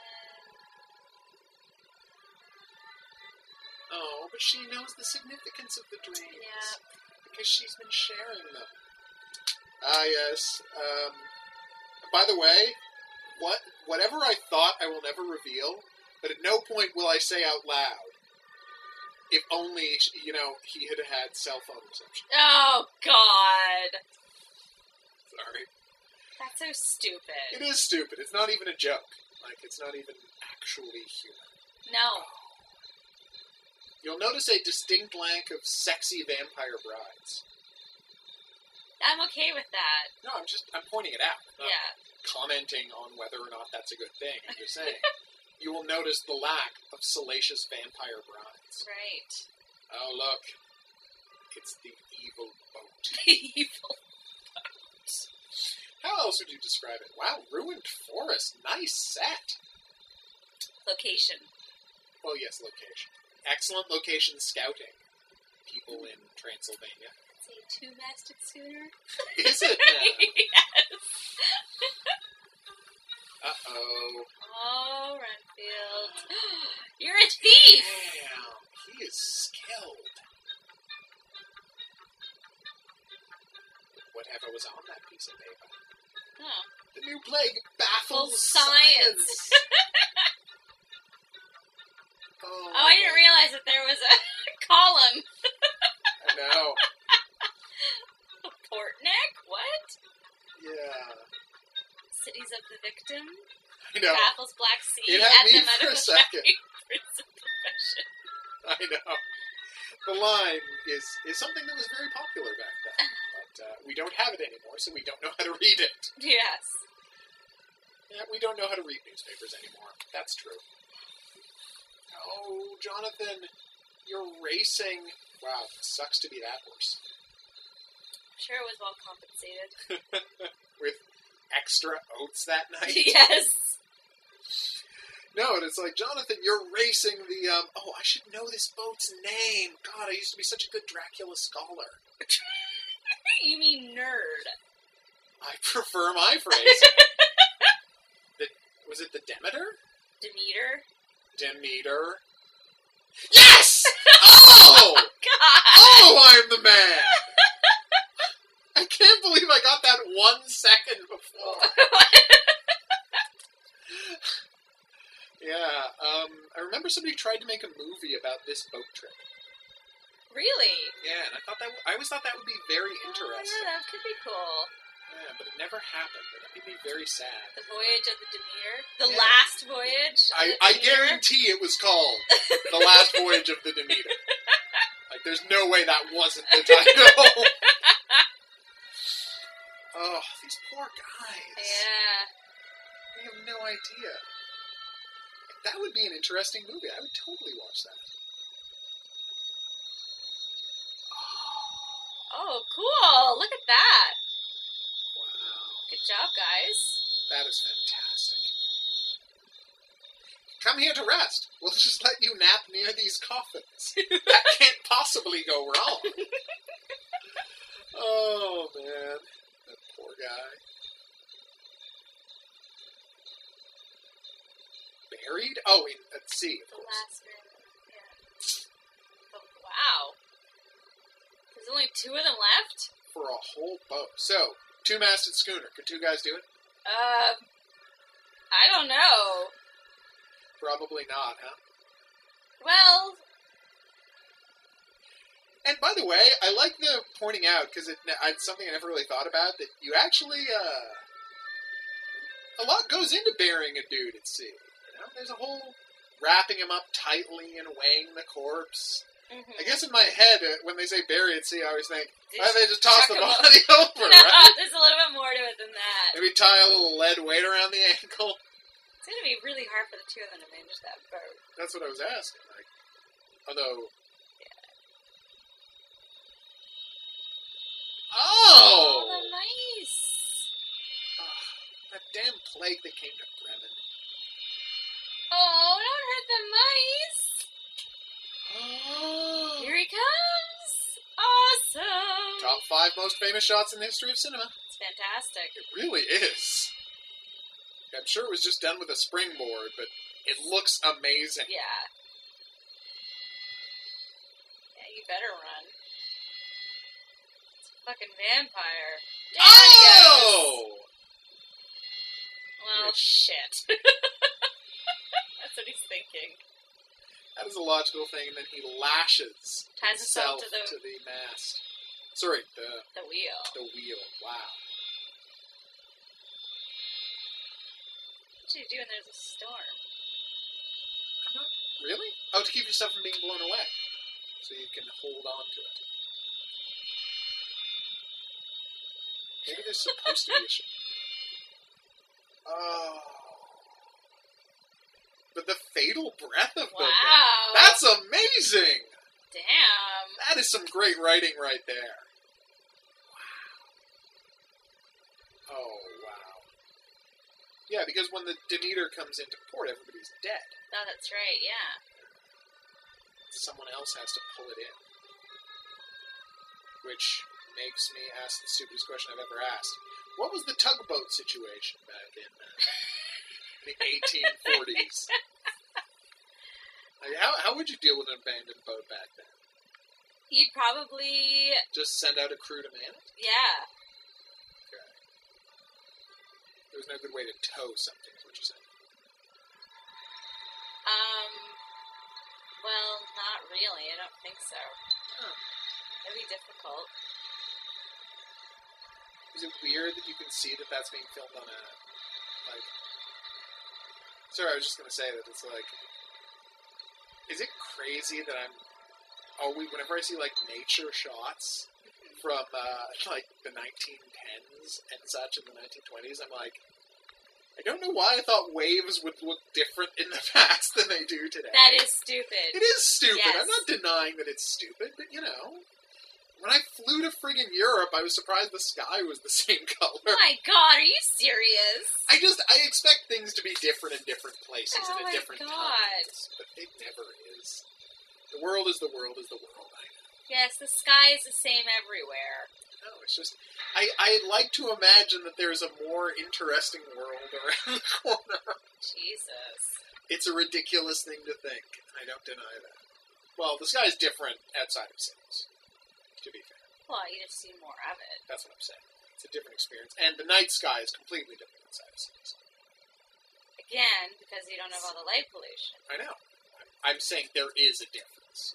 Oh, but she knows the significance of the dreams. Yeah. Because she's been sharing them. Ah, yes. Um, by the way, what whatever I thought I will never reveal, but at no point will I say out loud, if only, you know, he had had cell phone reception. Oh, God. Sorry. That's so stupid. It is stupid. It's not even a joke. Like, it's not even actually human. No. You'll notice a distinct lack of sexy vampire brides. I'm okay with that. No, I'm just, I'm pointing it out. Not Yeah. commenting on whether or not that's a good thing. I'm just saying. You will notice the lack of salacious vampire brides. Right. Oh, look. It's the evil boat. Evil. How else would you describe it? Wow, ruined forest. Nice set. Location. Well, yes, location. Excellent location scouting. People in Transylvania. It's a two-masted schooner. Is it now? Yes. Uh-oh. Oh, Renfield. You're a thief! Damn, he is skilled. Whatever was on that piece of paper. Oh. The new plague baffles Full science. science. oh, Oh, I didn't realize that there was a column. I know. Portneck? What? Yeah. Cities of the Victim? I know. Baffles Black Sea It had at me the for a medical second. prison profession. I know. The line is, is something that was very popular back then. But uh, we don't have it anymore, so we don't know how to read it. Yes. Yeah, we don't know how to read newspapers anymore. That's true. Oh, Jonathan, you're racing. Wow, sucks to be that horse. I'm sure it was well compensated. With extra oats that night? Yes. No, and it's like, Jonathan, you're racing the, um, oh, I should know this boat's name. God, I used to be such a good Dracula scholar. You mean nerd. I prefer my phrase. the, was it the Demeter? Demeter. Demeter. Yes! Oh! God! Oh, I'm the man! I can't believe I got that one second before. Yeah, um, I remember somebody tried to make a movie about this boat trip. Really? Yeah, and I thought that w- I always thought that would be very interesting. Oh, yeah, that could be cool. Yeah, but it never happened. It made me very sad. The Voyage of the Demeter? The Yeah. last voyage of I, the I Demeter? guarantee it was called The Last Voyage of the Demeter. Like, there's no way that wasn't the title. Oh, these poor guys. Yeah. They have no idea. That would be an interesting movie. I would totally watch that. Oh, cool. Look at that. Wow. Good job, guys. That is fantastic. Come here to rest. We'll just let you nap near these coffins. That can't possibly go wrong. Oh, man. That poor guy. Buried? Oh, in, at sea, of The course. last room. Yeah. Oh, wow. There's only two of them left? For a whole boat. So, two-masted schooner. Could two guys do it? Uh, I don't know. Probably not, huh? Well, And by the way, I like the pointing out, because it, it's something I never really thought about, that you actually, uh, a lot goes into burying a dude at sea. You there's a whole wrapping him up tightly and weighing the corpse. Mm-hmm. I guess in my head, uh, when they say bury at sea, I always think, Did why don't they just toss chuck the him body over, No, right? there's a little bit more to it than that. Maybe tie a little lead weight around the ankle. It's going to be really hard for the two of them to manage that boat. That's what I was asking. Like, although... Yeah. Oh! Oh, the mice! Oh, that damn plague that came to Bremen. Oh, don't hurt the mice! Oh! Here he comes! Awesome! Top five most famous shots in the history of cinema. It's fantastic. It really is. I'm sure it was just done with a springboard, but it looks amazing. Yeah. Yeah, you better run. It's a fucking vampire. Down he goes! Oh! Well, Which- shit. That's what he's thinking. That is a logical thing, and then he lashes Ties himself himself to the- mast. Sorry, the The wheel. the wheel. Wow. What are you doing? There's a storm. Really? Oh, to keep yourself from being blown away. So you can hold on to it. Maybe there's supposed to be a ship. Oh. But the fatal breath of them. Wow. That's amazing! Damn. That is some great writing right there. Wow. Oh, wow. Yeah, because when the Demeter comes into port, everybody's dead. Oh, that's right, yeah. Someone else has to pull it in. Which makes me ask the stupidest question I've ever asked. What was the tugboat situation back in uh, the eighteen forties? Like, how, how would you deal with an abandoned boat back then? You'd probably, Just send out a crew to man it? yeah. Okay. There was no good way to tow something, is what you're saying. Um, well, not really. I don't think so. Huh. It'd be difficult. Is it weird that you can see that that's being filmed on a, like... Sorry, I was just going to say that it's like... Is it crazy that I'm... Oh, we, whenever I see, like, nature shots from, uh, like, the nineteen tens and such in the nineteen twenties, I'm like... I don't know why I thought waves would look different in the past than they do today. That is stupid. It is stupid. Yes. I'm not denying that it's stupid, but, you know... When I flew to friggin' Europe, I was surprised the sky was the same color. Oh my god, are you serious? I just, I expect things to be different in different places Oh and my at different God. times. But it never is. The world is the world is the world, I know. Yes, the sky is the same everywhere. No, it's just, I, I like to imagine that there's a more interesting world around the corner. Jesus. It's a ridiculous thing to think. I don't deny that. Well, the sky's different outside of cities, to be fair. Well, you just see more of it. That's what I'm saying. It's a different experience. And the night sky is completely different outside of cities. Again, because you don't have all the light pollution. I know. I'm, I'm saying there is a difference.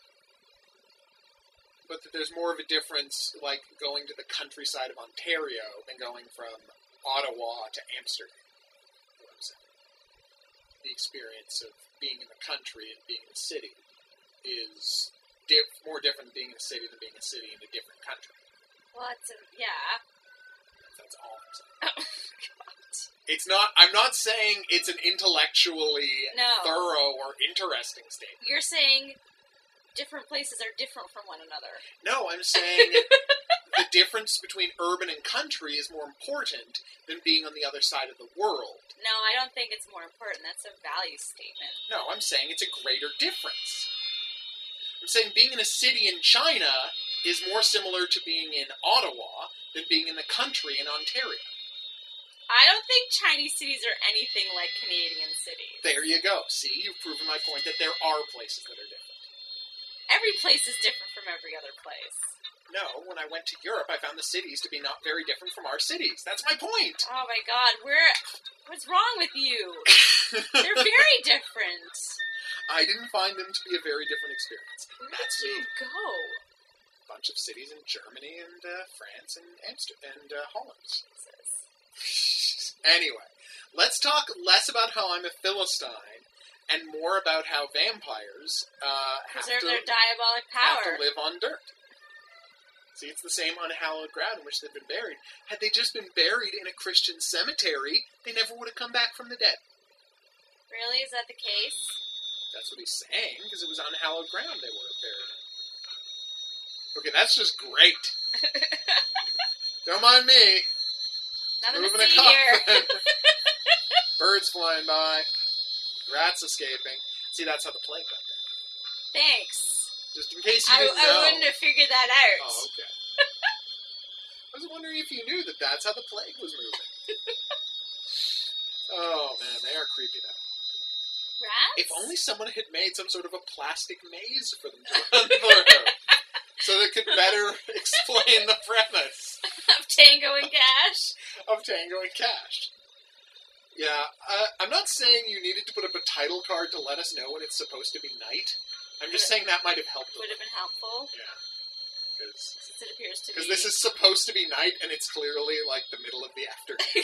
But that there's more of a difference, like, going to the countryside of Ontario than going from Ottawa to Amsterdam. That's what I'm saying. The experience of being in the country and being in the city is diff- more different than being in a city than being in a city in a different country. Well, it's a, yeah. That's all I'm saying. Oh, God. It's not, I'm not saying it's an intellectually No. thorough or interesting statement. You're saying different places are different from one another. No, I'm saying the difference between urban and country is more important than being on the other side of the world. No, I don't think it's more important. That's a value statement. No, I'm saying it's a greater difference. I'm saying being in a city in China is more similar to being in Ottawa than being in the country in Ontario. I don't think Chinese cities are anything like Canadian cities. There you go. See, you've proven my point that there are places that are different. Every place is different from every other place. No, when I went to Europe, I found the cities to be not very different from our cities. That's my point. Oh my god, we're... What's wrong with you? They're very different. I didn't find them to be a very different experience. Where That's did you me. go? A bunch of cities in Germany and uh, France and Amsterdam and uh, Holland. Jesus. Anyway, let's talk less about how I'm a Philistine and more about how vampires uh, have, Preserve to, their diabolic have power. to live on dirt. See, it's the same unhallowed ground in which they've been buried. Had they just been buried in a Christian cemetery, they never would have come back from the dead. Really? Is that the case? That's what he's saying, because it was unhallowed ground they were buried in. Okay, that's just great. Don't mind me. Nothing Moving to a see here. coffin. Birds flying by. Rats escaping. See, that's how the plague got there. Thanks. Just in case you I, didn't I know. wouldn't have figured that out. Oh, okay. I was wondering if you knew that that's how the plague was moving. Oh, man, they are creepy, though. Rats? If only someone had made some sort of a plastic maze for them to run through, so they could better explain the premise Of Tango and Cash? of Tango and Cash. Yeah, uh, I'm not saying you needed to put up a title card to let us know when it's supposed to be night. I'm just saying that might have helped a Would have little. been helpful, Yeah, because since it appears to be... because this is supposed to be night, and it's clearly like the middle of the afternoon.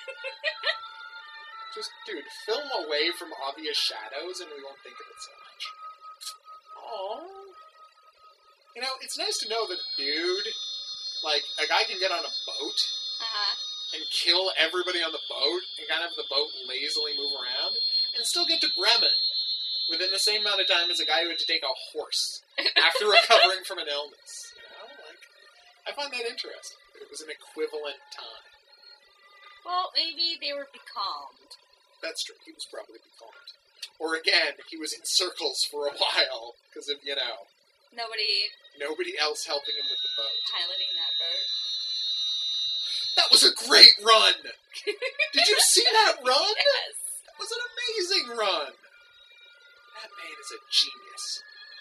Just, dude, film away from obvious shadows, and we won't think of it so much. Aww. You know, it's nice to know that, dude, like, a guy can get on a boat Uh-huh. and kill everybody on the boat and kind of have the boat lazily move around and still get to Bremen within the same amount of time as a guy who had to take a horse after recovering from an illness. You know, like, I find that interesting. That it was an equivalent time. Well, maybe they were becalmed. That's true. He was probably becalmed. Or again, he was in circles for a while because of, you know, Nobody nobody else helping him with the boat. piloting that boat. That was a great run! Did you see that run? Yes. That was an amazing run! That man is a genius.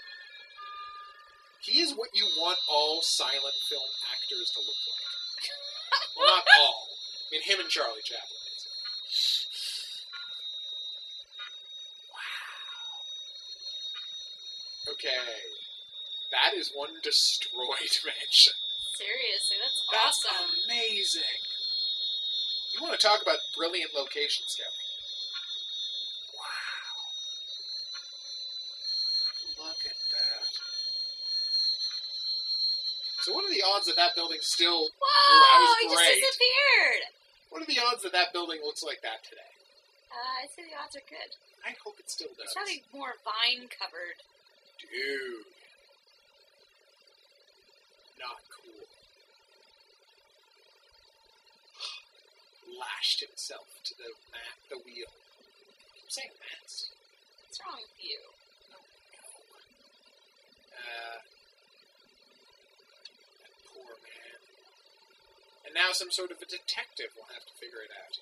He is what you want all silent film actors to look like. Well, not all. I mean, him and Charlie Chaplin. Wow. Okay. That is one destroyed mansion. Seriously, that's, That's awesome. amazing. You want to talk about brilliant location scouting. Wow. Look at that. So what are the odds that that building still... Whoa! That He was just great. disappeared! What are the odds that that building looks like that today? Uh, I'd say the odds are good. I hope it still does. It's probably more vine-covered. Dude. Not cool. Lashed himself to the mat, the wheel. I'm saying mast. What's wrong with you? No, no. Uh, that poor man. And now some sort of a detective will have to figure it out.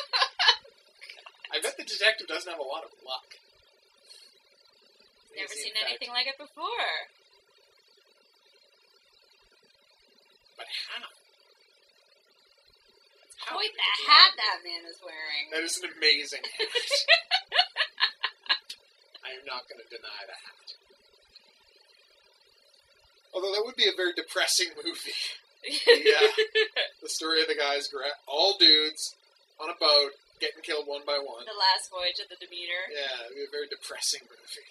I bet the detective doesn't have a lot of luck. Never Is he, seen in fact- anything like it before. But how? How Quite could the he do hat that? that man is wearing. That is an amazing hat. I am not going to deny the hat. Although that would be a very depressing movie. Yeah. The story of the guys, gra- all dudes, on a boat, getting killed one by one. The last voyage of the Demeter. Yeah, it would be a very depressing movie.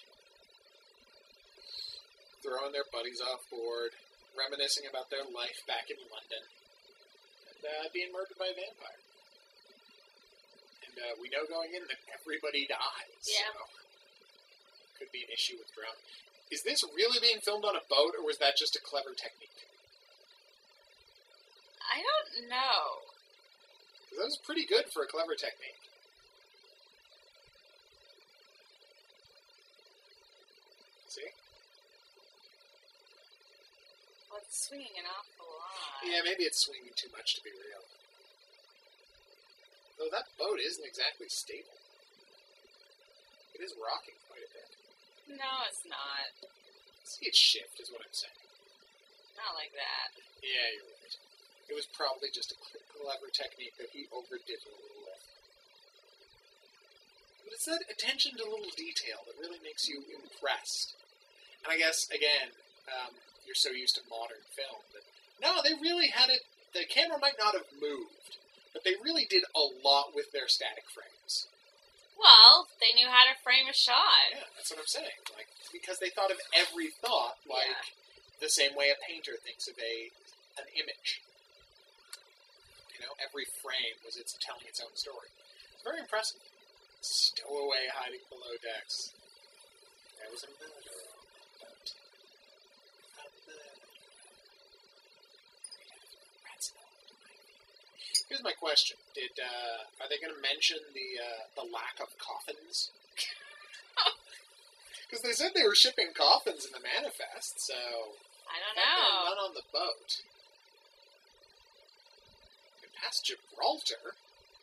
Throwing their buddies off board, reminiscing about their life back in London, and uh, being murdered by a vampire. And uh, we know going in that everybody dies. Yeah. So could be an issue with drowning. Is this really being filmed on a boat, or was that just a clever technique? I don't know. 'Cause that was pretty good for a clever technique. See? Well, it's swinging an awful lot. Yeah, maybe it's swinging too much to be real. Though that boat isn't exactly stable. It is rocking quite a bit. No, it's not. See it shift, is what I'm saying. Not like that. Yeah, you're right. It was probably just a clever technique that he overdid a little with. But it's that attention to little detail that really makes you impressed. And I guess, again, um, you're so used to modern film that, no, they really had it, the camera might not have moved, but they really did a lot with their static frames. Well, they knew how to frame a shot. Yeah, that's what I'm saying. Like, because they thought of every thought like Yeah. the same way a painter thinks of a an image. You know, every frame was it's telling its own story. It's very impressive. Stowaway hiding below decks. There was a murder on that boat. A murder. Here's my question: Did uh, are they going to mention the uh, the lack of coffins? Because they said they were shipping coffins in the manifest, so I don't Not know. Not on the boat. We passed Gibraltar.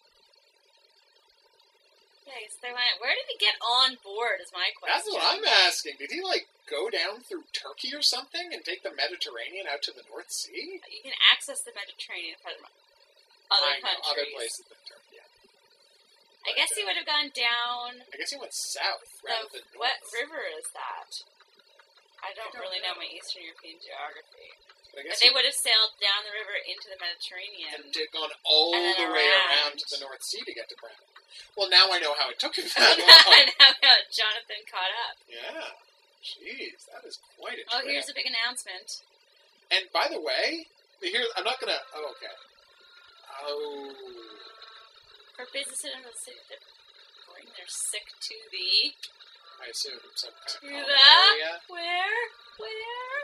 Yeah, I guess they went. Where did he get on board? Is my question. That's what I'm asking. Did he like go down through Turkey or something and take the Mediterranean out to the North Sea? You can access the Mediterranean from other I know, countries. other places than Turkey. Yeah. I guess he would have gone down. I guess he went south rather The than north. what river is that? I don't, don't really know. know my Eastern European geography. But I But guess they he would have sailed down the river into the Mediterranean. and had gone all And then the way around. around to the North Sea to get to Brown. Well, now I know how it took him that And long. how Jonathan caught up. Yeah. Jeez, that is quite a Oh, trip. here's a big announcement. And by the way, here I'm not gonna. Oh, okay. Oh, For businesses in the city that bring their sick to the... I assume some kind To of common the... area. Where? Where?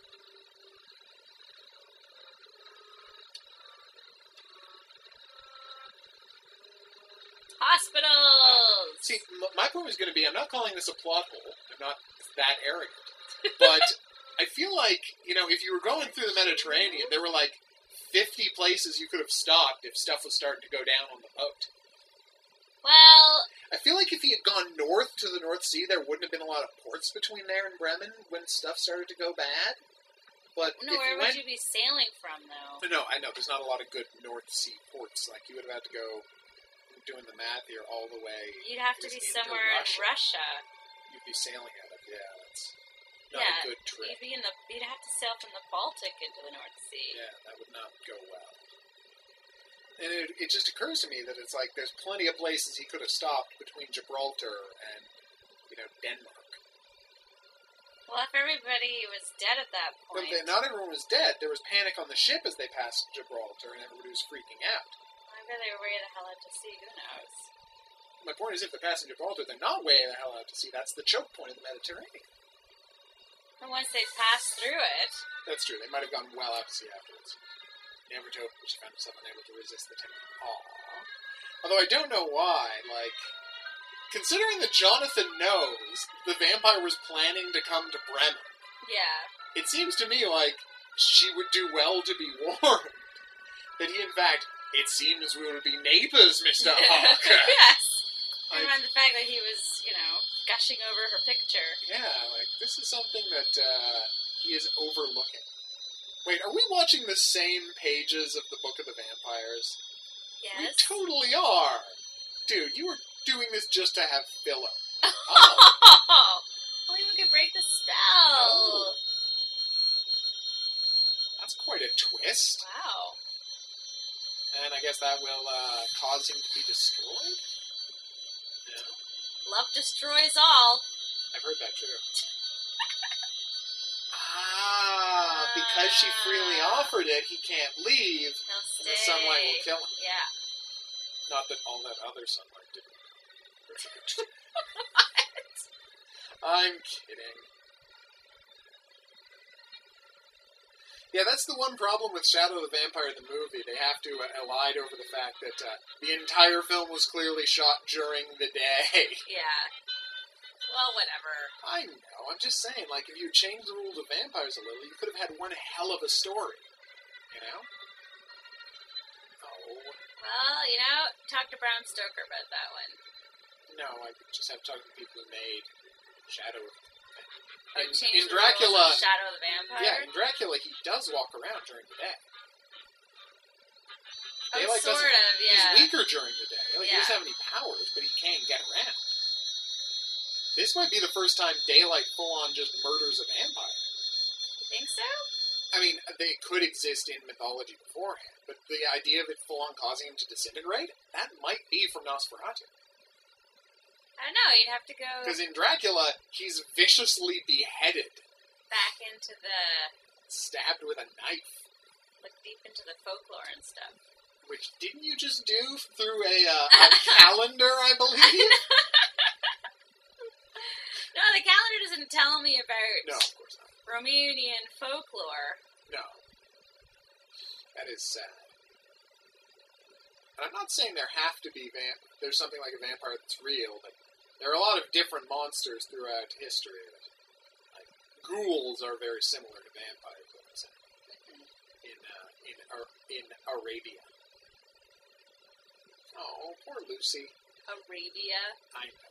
Hospitals! See, m- my point was going to be, I'm not calling this a plot hole. I'm not that arrogant. But I feel like, you know, if you were going through the Mediterranean, there were like fifty places you could have stopped if stuff was starting to go down on the boat. Well, I feel like if he had gone north to the North Sea, there wouldn't have been a lot of ports between there and Bremen when stuff started to go bad. But no, if where you would went... you be sailing from, though? No, I know. There's not a lot of good North Sea ports. Like, you would have had to go, doing the math here, all the way. You'd have to be into somewhere Russia. in Russia. You'd be sailing out of, yeah, that's not Yeah, a good trip. You'd be in the. You'd have to sail from the Baltic into the North Sea. Yeah, that would not go well. And it, it just occurs to me that it's like there's plenty of places he could have stopped between Gibraltar and, you know, Denmark. Well, if everybody was dead at that But point, then not everyone was dead. There was panic on the ship as they passed Gibraltar, and everybody was freaking out. maybe they were way the hell out to sea. Who knows? My point is, if they're passing Gibraltar, they're not way the hell out to sea. That's the choke point of the Mediterranean. And once they pass through it, That's true. They might have gone well out to sea afterwards. Never to but she found herself unable to resist the tempting. Aww. Although I don't know why, like, considering that Jonathan knows the vampire was planning to come to Bremen, yeah. it seems to me like she would do well to be warned. That he, in fact, it seems we will be neighbors, Mister Harker. Yes. Like- And around the fact that he was, you know, gushing over her picture. Yeah, like, this is something that uh, he is overlooking. Wait, are we watching the same pages of the Book of the Vampires? We Yes. totally are. Dude, you were doing this just to have filler. Oh. Oh. Only we could break the spell. Oh. That's quite a twist. Wow. And I guess that will uh, cause him to be destroyed? Yeah, Love destroys all. I've heard that too. Ah, because she freely Ah. offered it, he can't leave, He'll and stay. the sunlight will kill him. Yeah. Not that all that other sunlight didn't. I'm kidding. Yeah, that's the one problem with Shadow of the Vampire, the movie. They have to uh, elide over the fact that uh, the entire film was clearly shot during the day. Yeah. Well, whatever. I know, I'm just saying, like, if you changed the rules of vampires a little, you could have had one hell of a story. You know? Oh. Well, you know, talk to Bram Stoker about that one. No, I just have to talk to the people who made Shadow of Oh, In, change in the rules Dracula, of Shadow of the Vampire? yeah, in Dracula, he does walk around during the day. Oh, Daylight sort doesn't- of, yeah. He's weaker during the day. Like, He Yeah. doesn't have any powers, but he can get around. This might be the first time Daylight full-on just murders a vampire. You think so? I mean, they could exist in mythology beforehand, but the idea of it full-on causing him to disintegrate, that might be from Nosferatu. I don't know, you'd have to go Because in Dracula, he's viciously beheaded, back into the, stabbed with a knife. look deep into the folklore and stuff. Which didn't you just do through a, uh, a calendar, I believe? No, the calendar doesn't tell me about No, of course not. Romanian folklore. No. That is sad. And I'm not saying there have to be vamp. There's something like a vampire that's real, but there are a lot of different monsters throughout history. That, like, ghouls are very similar to vampires, I would say, in uh, in Ar- in Arabia. Oh, poor Lucy. Arabia. I know.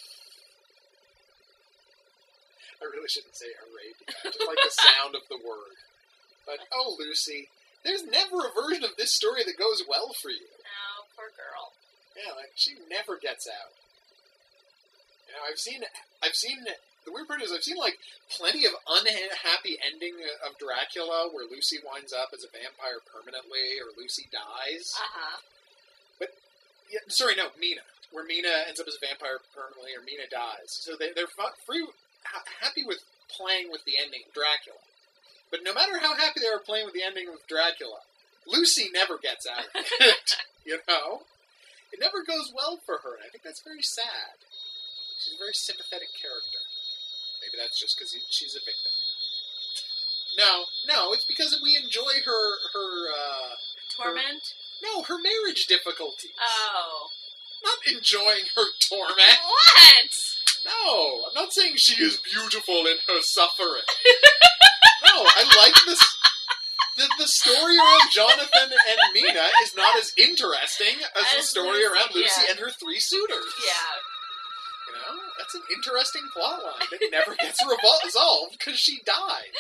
I really shouldn't say Arabia. I just like the sound of the word. But, oh, Lucy, there's never a version of this story that goes well for you. No, poor girl. Yeah, like, she never gets out. You know, I've seen, I've seen, the weird part is I've seen, like, plenty of unhappy ending of Dracula where Lucy winds up as a vampire permanently, or Lucy dies. Uh-huh. Yeah, sorry, no, Mina. Where Mina ends up as a vampire permanently, or Mina dies. So they, they're fu- free, ha- happy with playing with the ending of Dracula. But no matter how happy they are playing with the ending of Dracula, Lucy never gets out of it. You know? It never goes well for her, and I think that's very sad. She's a very sympathetic character. Maybe that's just because she's a victim. No, no, it's because we enjoy her, her, uh... Torment? Her, no, her marriage difficulties. Oh. Not enjoying her torment. What? No, I'm not saying she is beautiful in her suffering. No, I like this. The, the story around Jonathan and Mina is not as interesting as, as the story Lucy, around Lucy yeah. and her three suitors. Yeah. You know, that's an interesting plot line that never gets revol- resolved because she dies.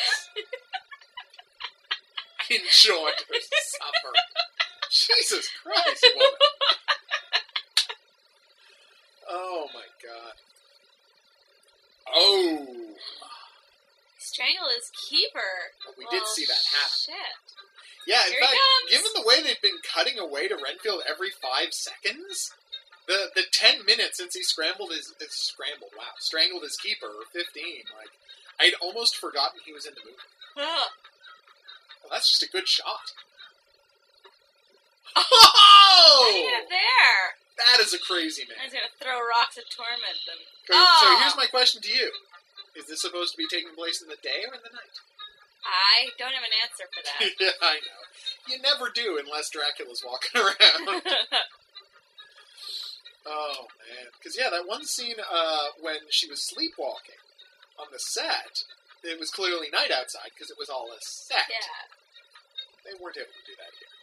Enjoy her suffering. Jesus Christ, woman. Oh my god. Oh. Strangle his keeper. Well, we well, did see that happen. Shit. Yeah, in Here fact, he given the way they've been cutting away to Renfield every five seconds, the the ten minutes since he scrambled his, his scrambled, wow, strangled his keeper, or fifteen, like, I'd almost forgotten he was in the movie. Huh. Well, that's just a good shot. Oh! How do you get it there? That is a crazy man. He's gonna throw rocks and torment them. So, oh. so here's my question to you. Is this supposed to be taking place in the day or in the night? I don't have an answer for that. Yeah, I know. You never do unless Dracula's walking around. Oh, man. Because, yeah, that one scene uh, when she was sleepwalking on the set, it was clearly night outside because it was all a set. Yeah. They weren't able to do that here.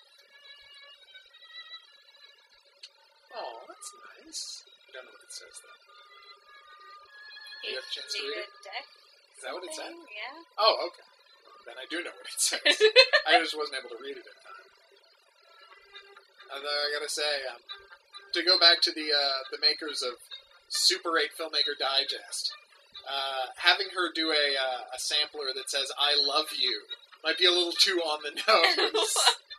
Oh, that's nice. I don't know what it says, though. Do you have a chance to read it? Deck Is that what it said? Yeah. Oh, okay. Well, then I do know what it says. I just wasn't able to read it in time. Although I gotta say, um, to go back to the uh, the makers of Super eight Filmmaker Digest, uh, having her do a uh, a sampler that says "I love you" might be a little too on the nose.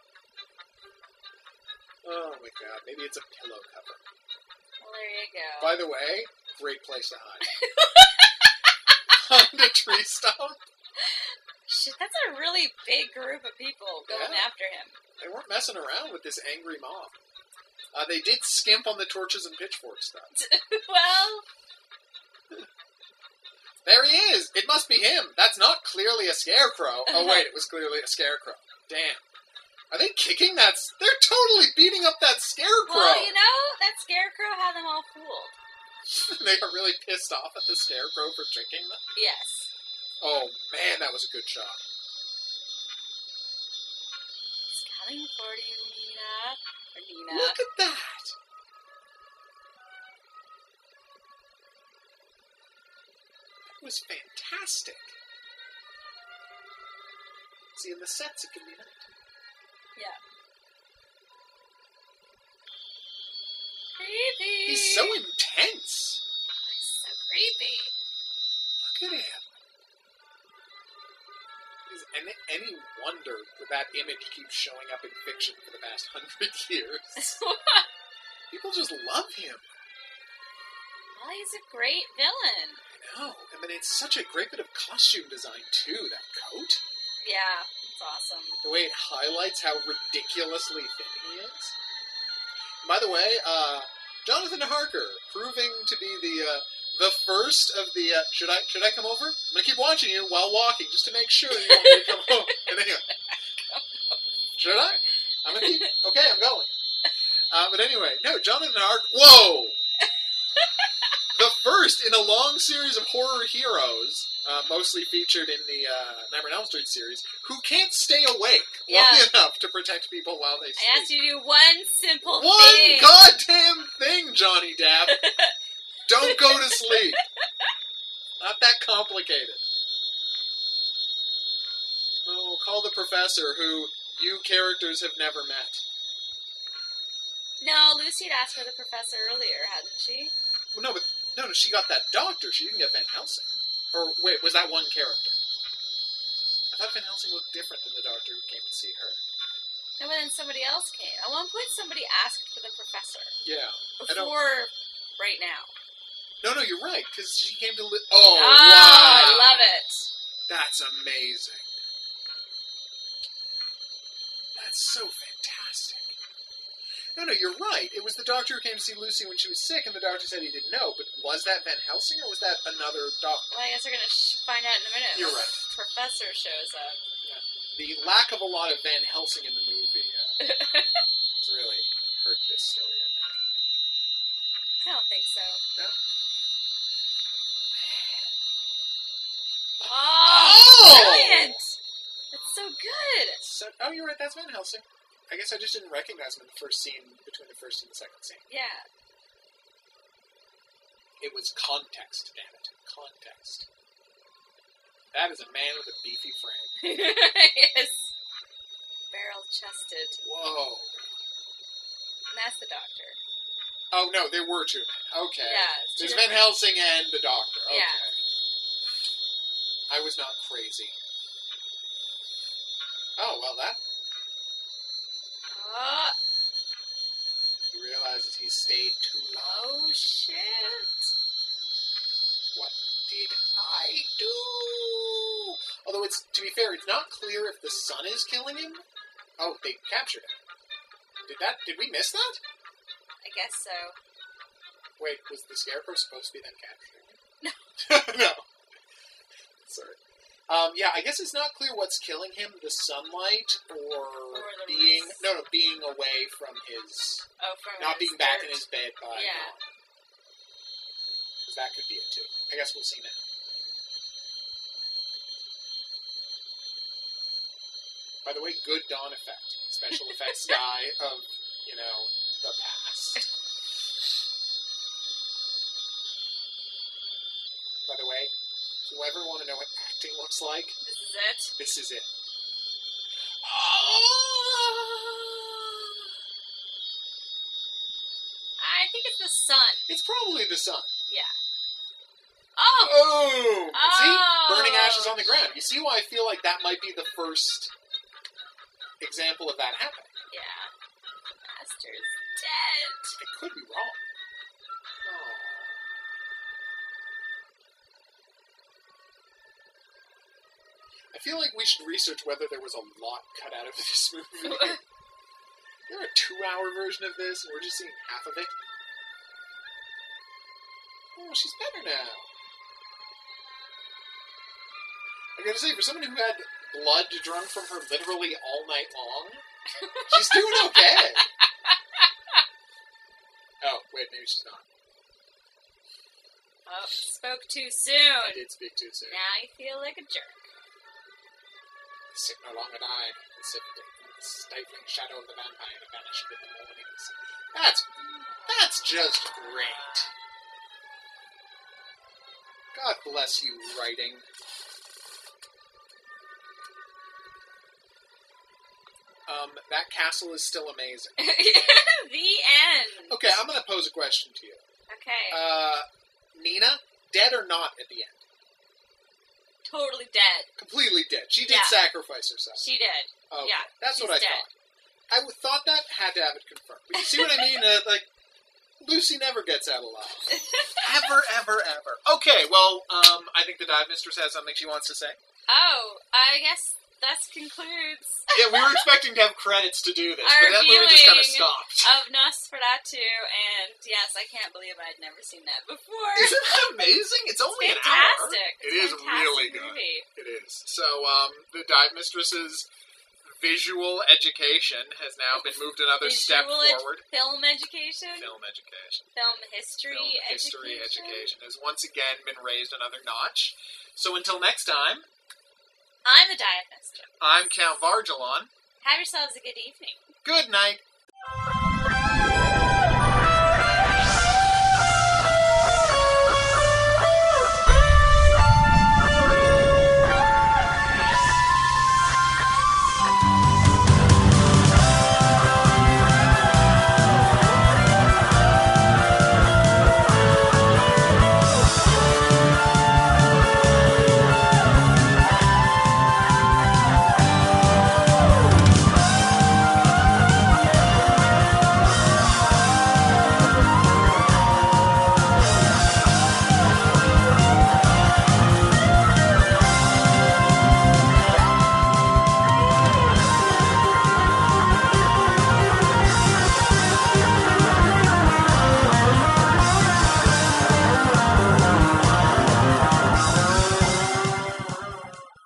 Oh my god, maybe it's a pillow cover. Well, there you go. By the way, great place to hide. On the tree stump. Shit, that's a really big group of people going Yeah. after him. They weren't messing around with this angry mob. Uh, they did skimp on the torches and pitchforks, though. Well... There he is! It must be him! That's not clearly a scarecrow. Oh, wait, it was clearly a scarecrow. Damn. Are they kicking that? S- They're totally beating up that scarecrow! Well, you know, that scarecrow had them all fooled. They are really pissed off at the scarecrow for tricking them? Yes. Oh, man, that was a good shot. He's coming for you, Nina. Or Nina. Look at that! That was fantastic. See, in the sets, it can be night. Yeah. Creepy. He's so intense. He's so creepy. Look at him. Is any, any wonder that that image keeps showing up in fiction for the past hundred years? People just love him. Well, he's a great villain. I know. I mean, it's such a great bit of costume design, too, that coat. Yeah, it's awesome. The way it highlights how ridiculously thin he is. By the way, uh, Jonathan Harker, proving to be the uh, the first of the... Uh, should I should I come over? I'm going to keep watching you while walking, just to make sure you want me to come home. And then you go, should I? I'm going to keep... Okay, I'm going. Uh, but anyway, no, Jonathan Harker... Whoa! The first in a long series of horror heroes, uh, mostly featured in the uh, Nightmare on Elm Street series, who can't stay awake Yeah. long enough to protect people while they sleep. I asked you to do one simple One thing. goddamn thing, Johnny Depp. Don't go to sleep. Not that complicated. Oh, call the professor, who you characters have never met. No, Lucy had asked for the professor earlier, hadn't she? Well, no, but no, no, she got that doctor. She didn't get Van Helsing. Or wait, was that one character? I thought Van Helsing looked different than the doctor who came to see her. No, but then somebody else came. At one point, somebody asked for the professor. Yeah. I don't- Before right now. No, no, you're right, because she came to... Li- oh, Oh, wow. I love it. That's amazing. That's so fantastic. No, no, you're right. It was the doctor who came to see Lucy when she was sick, and the doctor said he didn't know. But was that Van Helsing, or was that another doctor? Well, I guess we're going to sh- find out in a minute. You're when right. The professor shows up. The lack of a lot of Van Helsing in the movie uh, has really hurt this story, I think. I don't think so. No? Oh, Oh! brilliant! That's so good. So, oh, you're right, that's Van Helsing. I guess I just didn't recognize him in the first scene, between the first and the second scene. Yeah. It was context, damn it. Context. That is a man with a beefy frame. Yes. Barrel-chested. Whoa. And that's the doctor. Oh, no, there were two men. Okay. Yeah. it's two There's Van different- Helsing and the doctor. Okay. Yeah. I was not crazy. Oh, well, that... Oh, He realizes he stayed too long. oh, shit. What did I do? Although, it's to be fair, it's not clear if the sun is killing him. Oh, they captured him. Did that? Did we miss that? I guess so. Wait, was the Scarecrow supposed to be them capturing him? No. No. Sorry. Um, yeah, I guess it's not clear what's killing him, the sunlight or, Or the being... roots. No, no, being away from his... Oh, from Not his being back in dirt. his bed by Yeah. dawn. Because that could be it, too. I guess we'll see now. By the way, good dawn effect. Special effects guy of, you know, the past. By the way, if you ever want to know what acting looks like, This is it. this is it. I think it's the sun. It's probably the sun. Oh! Boom! And see? Oh! Burning ashes on the ground. You see why I feel like that might be the first example of that happening? Yeah. The master's dead. I could be wrong. Oh. I feel like we should research whether there was a lot cut out of this movie. Is there a two-hour version of this, and we're just seeing half of it? Oh, she's better now. I gotta say, for someone who had blood drunk from her literally all night long, she's doing okay. Oh, wait, maybe she's not. Oh, spoke I too soon. did speak too soon. Now you feel like a jerk. The sick no longer died. The sifting, the stifling shadow of the vampire vanished with the mornings. That's that's just great. God bless you, writing. Um, that castle is still amazing. The end. Okay, I'm gonna pose a question to you. Okay. Uh, Nina, dead or not at the end? Totally dead. Completely dead. She did Yeah. sacrifice herself. She did. Okay. Yeah, That's she's what I dead. thought. I w- thought that had to have it confirmed. But you see what I mean? Uh, like, Lucy never gets out alive. ever, ever, ever. Okay, well, um, I think the Dive Mistress has something she wants to say. Oh, I guess that concludes. Yeah, we were expecting to have credits to do this, Our but that movie just kind of viewing stopped. Of Nosferatu, and yes, I can't believe I'd never seen that before. Isn't that amazing? It's only It's an hour. fantastic. It It's is fantastic really good. movie. It is. So, um, the Dive Mistress's visual education has now been moved another step Visual ed- forward. Film education, Film education. film history, Film history education. education has once again been raised another notch. So until next time, I'm the Dive Mistress. I'm Count Vargelon. Have yourselves a good evening. Good night.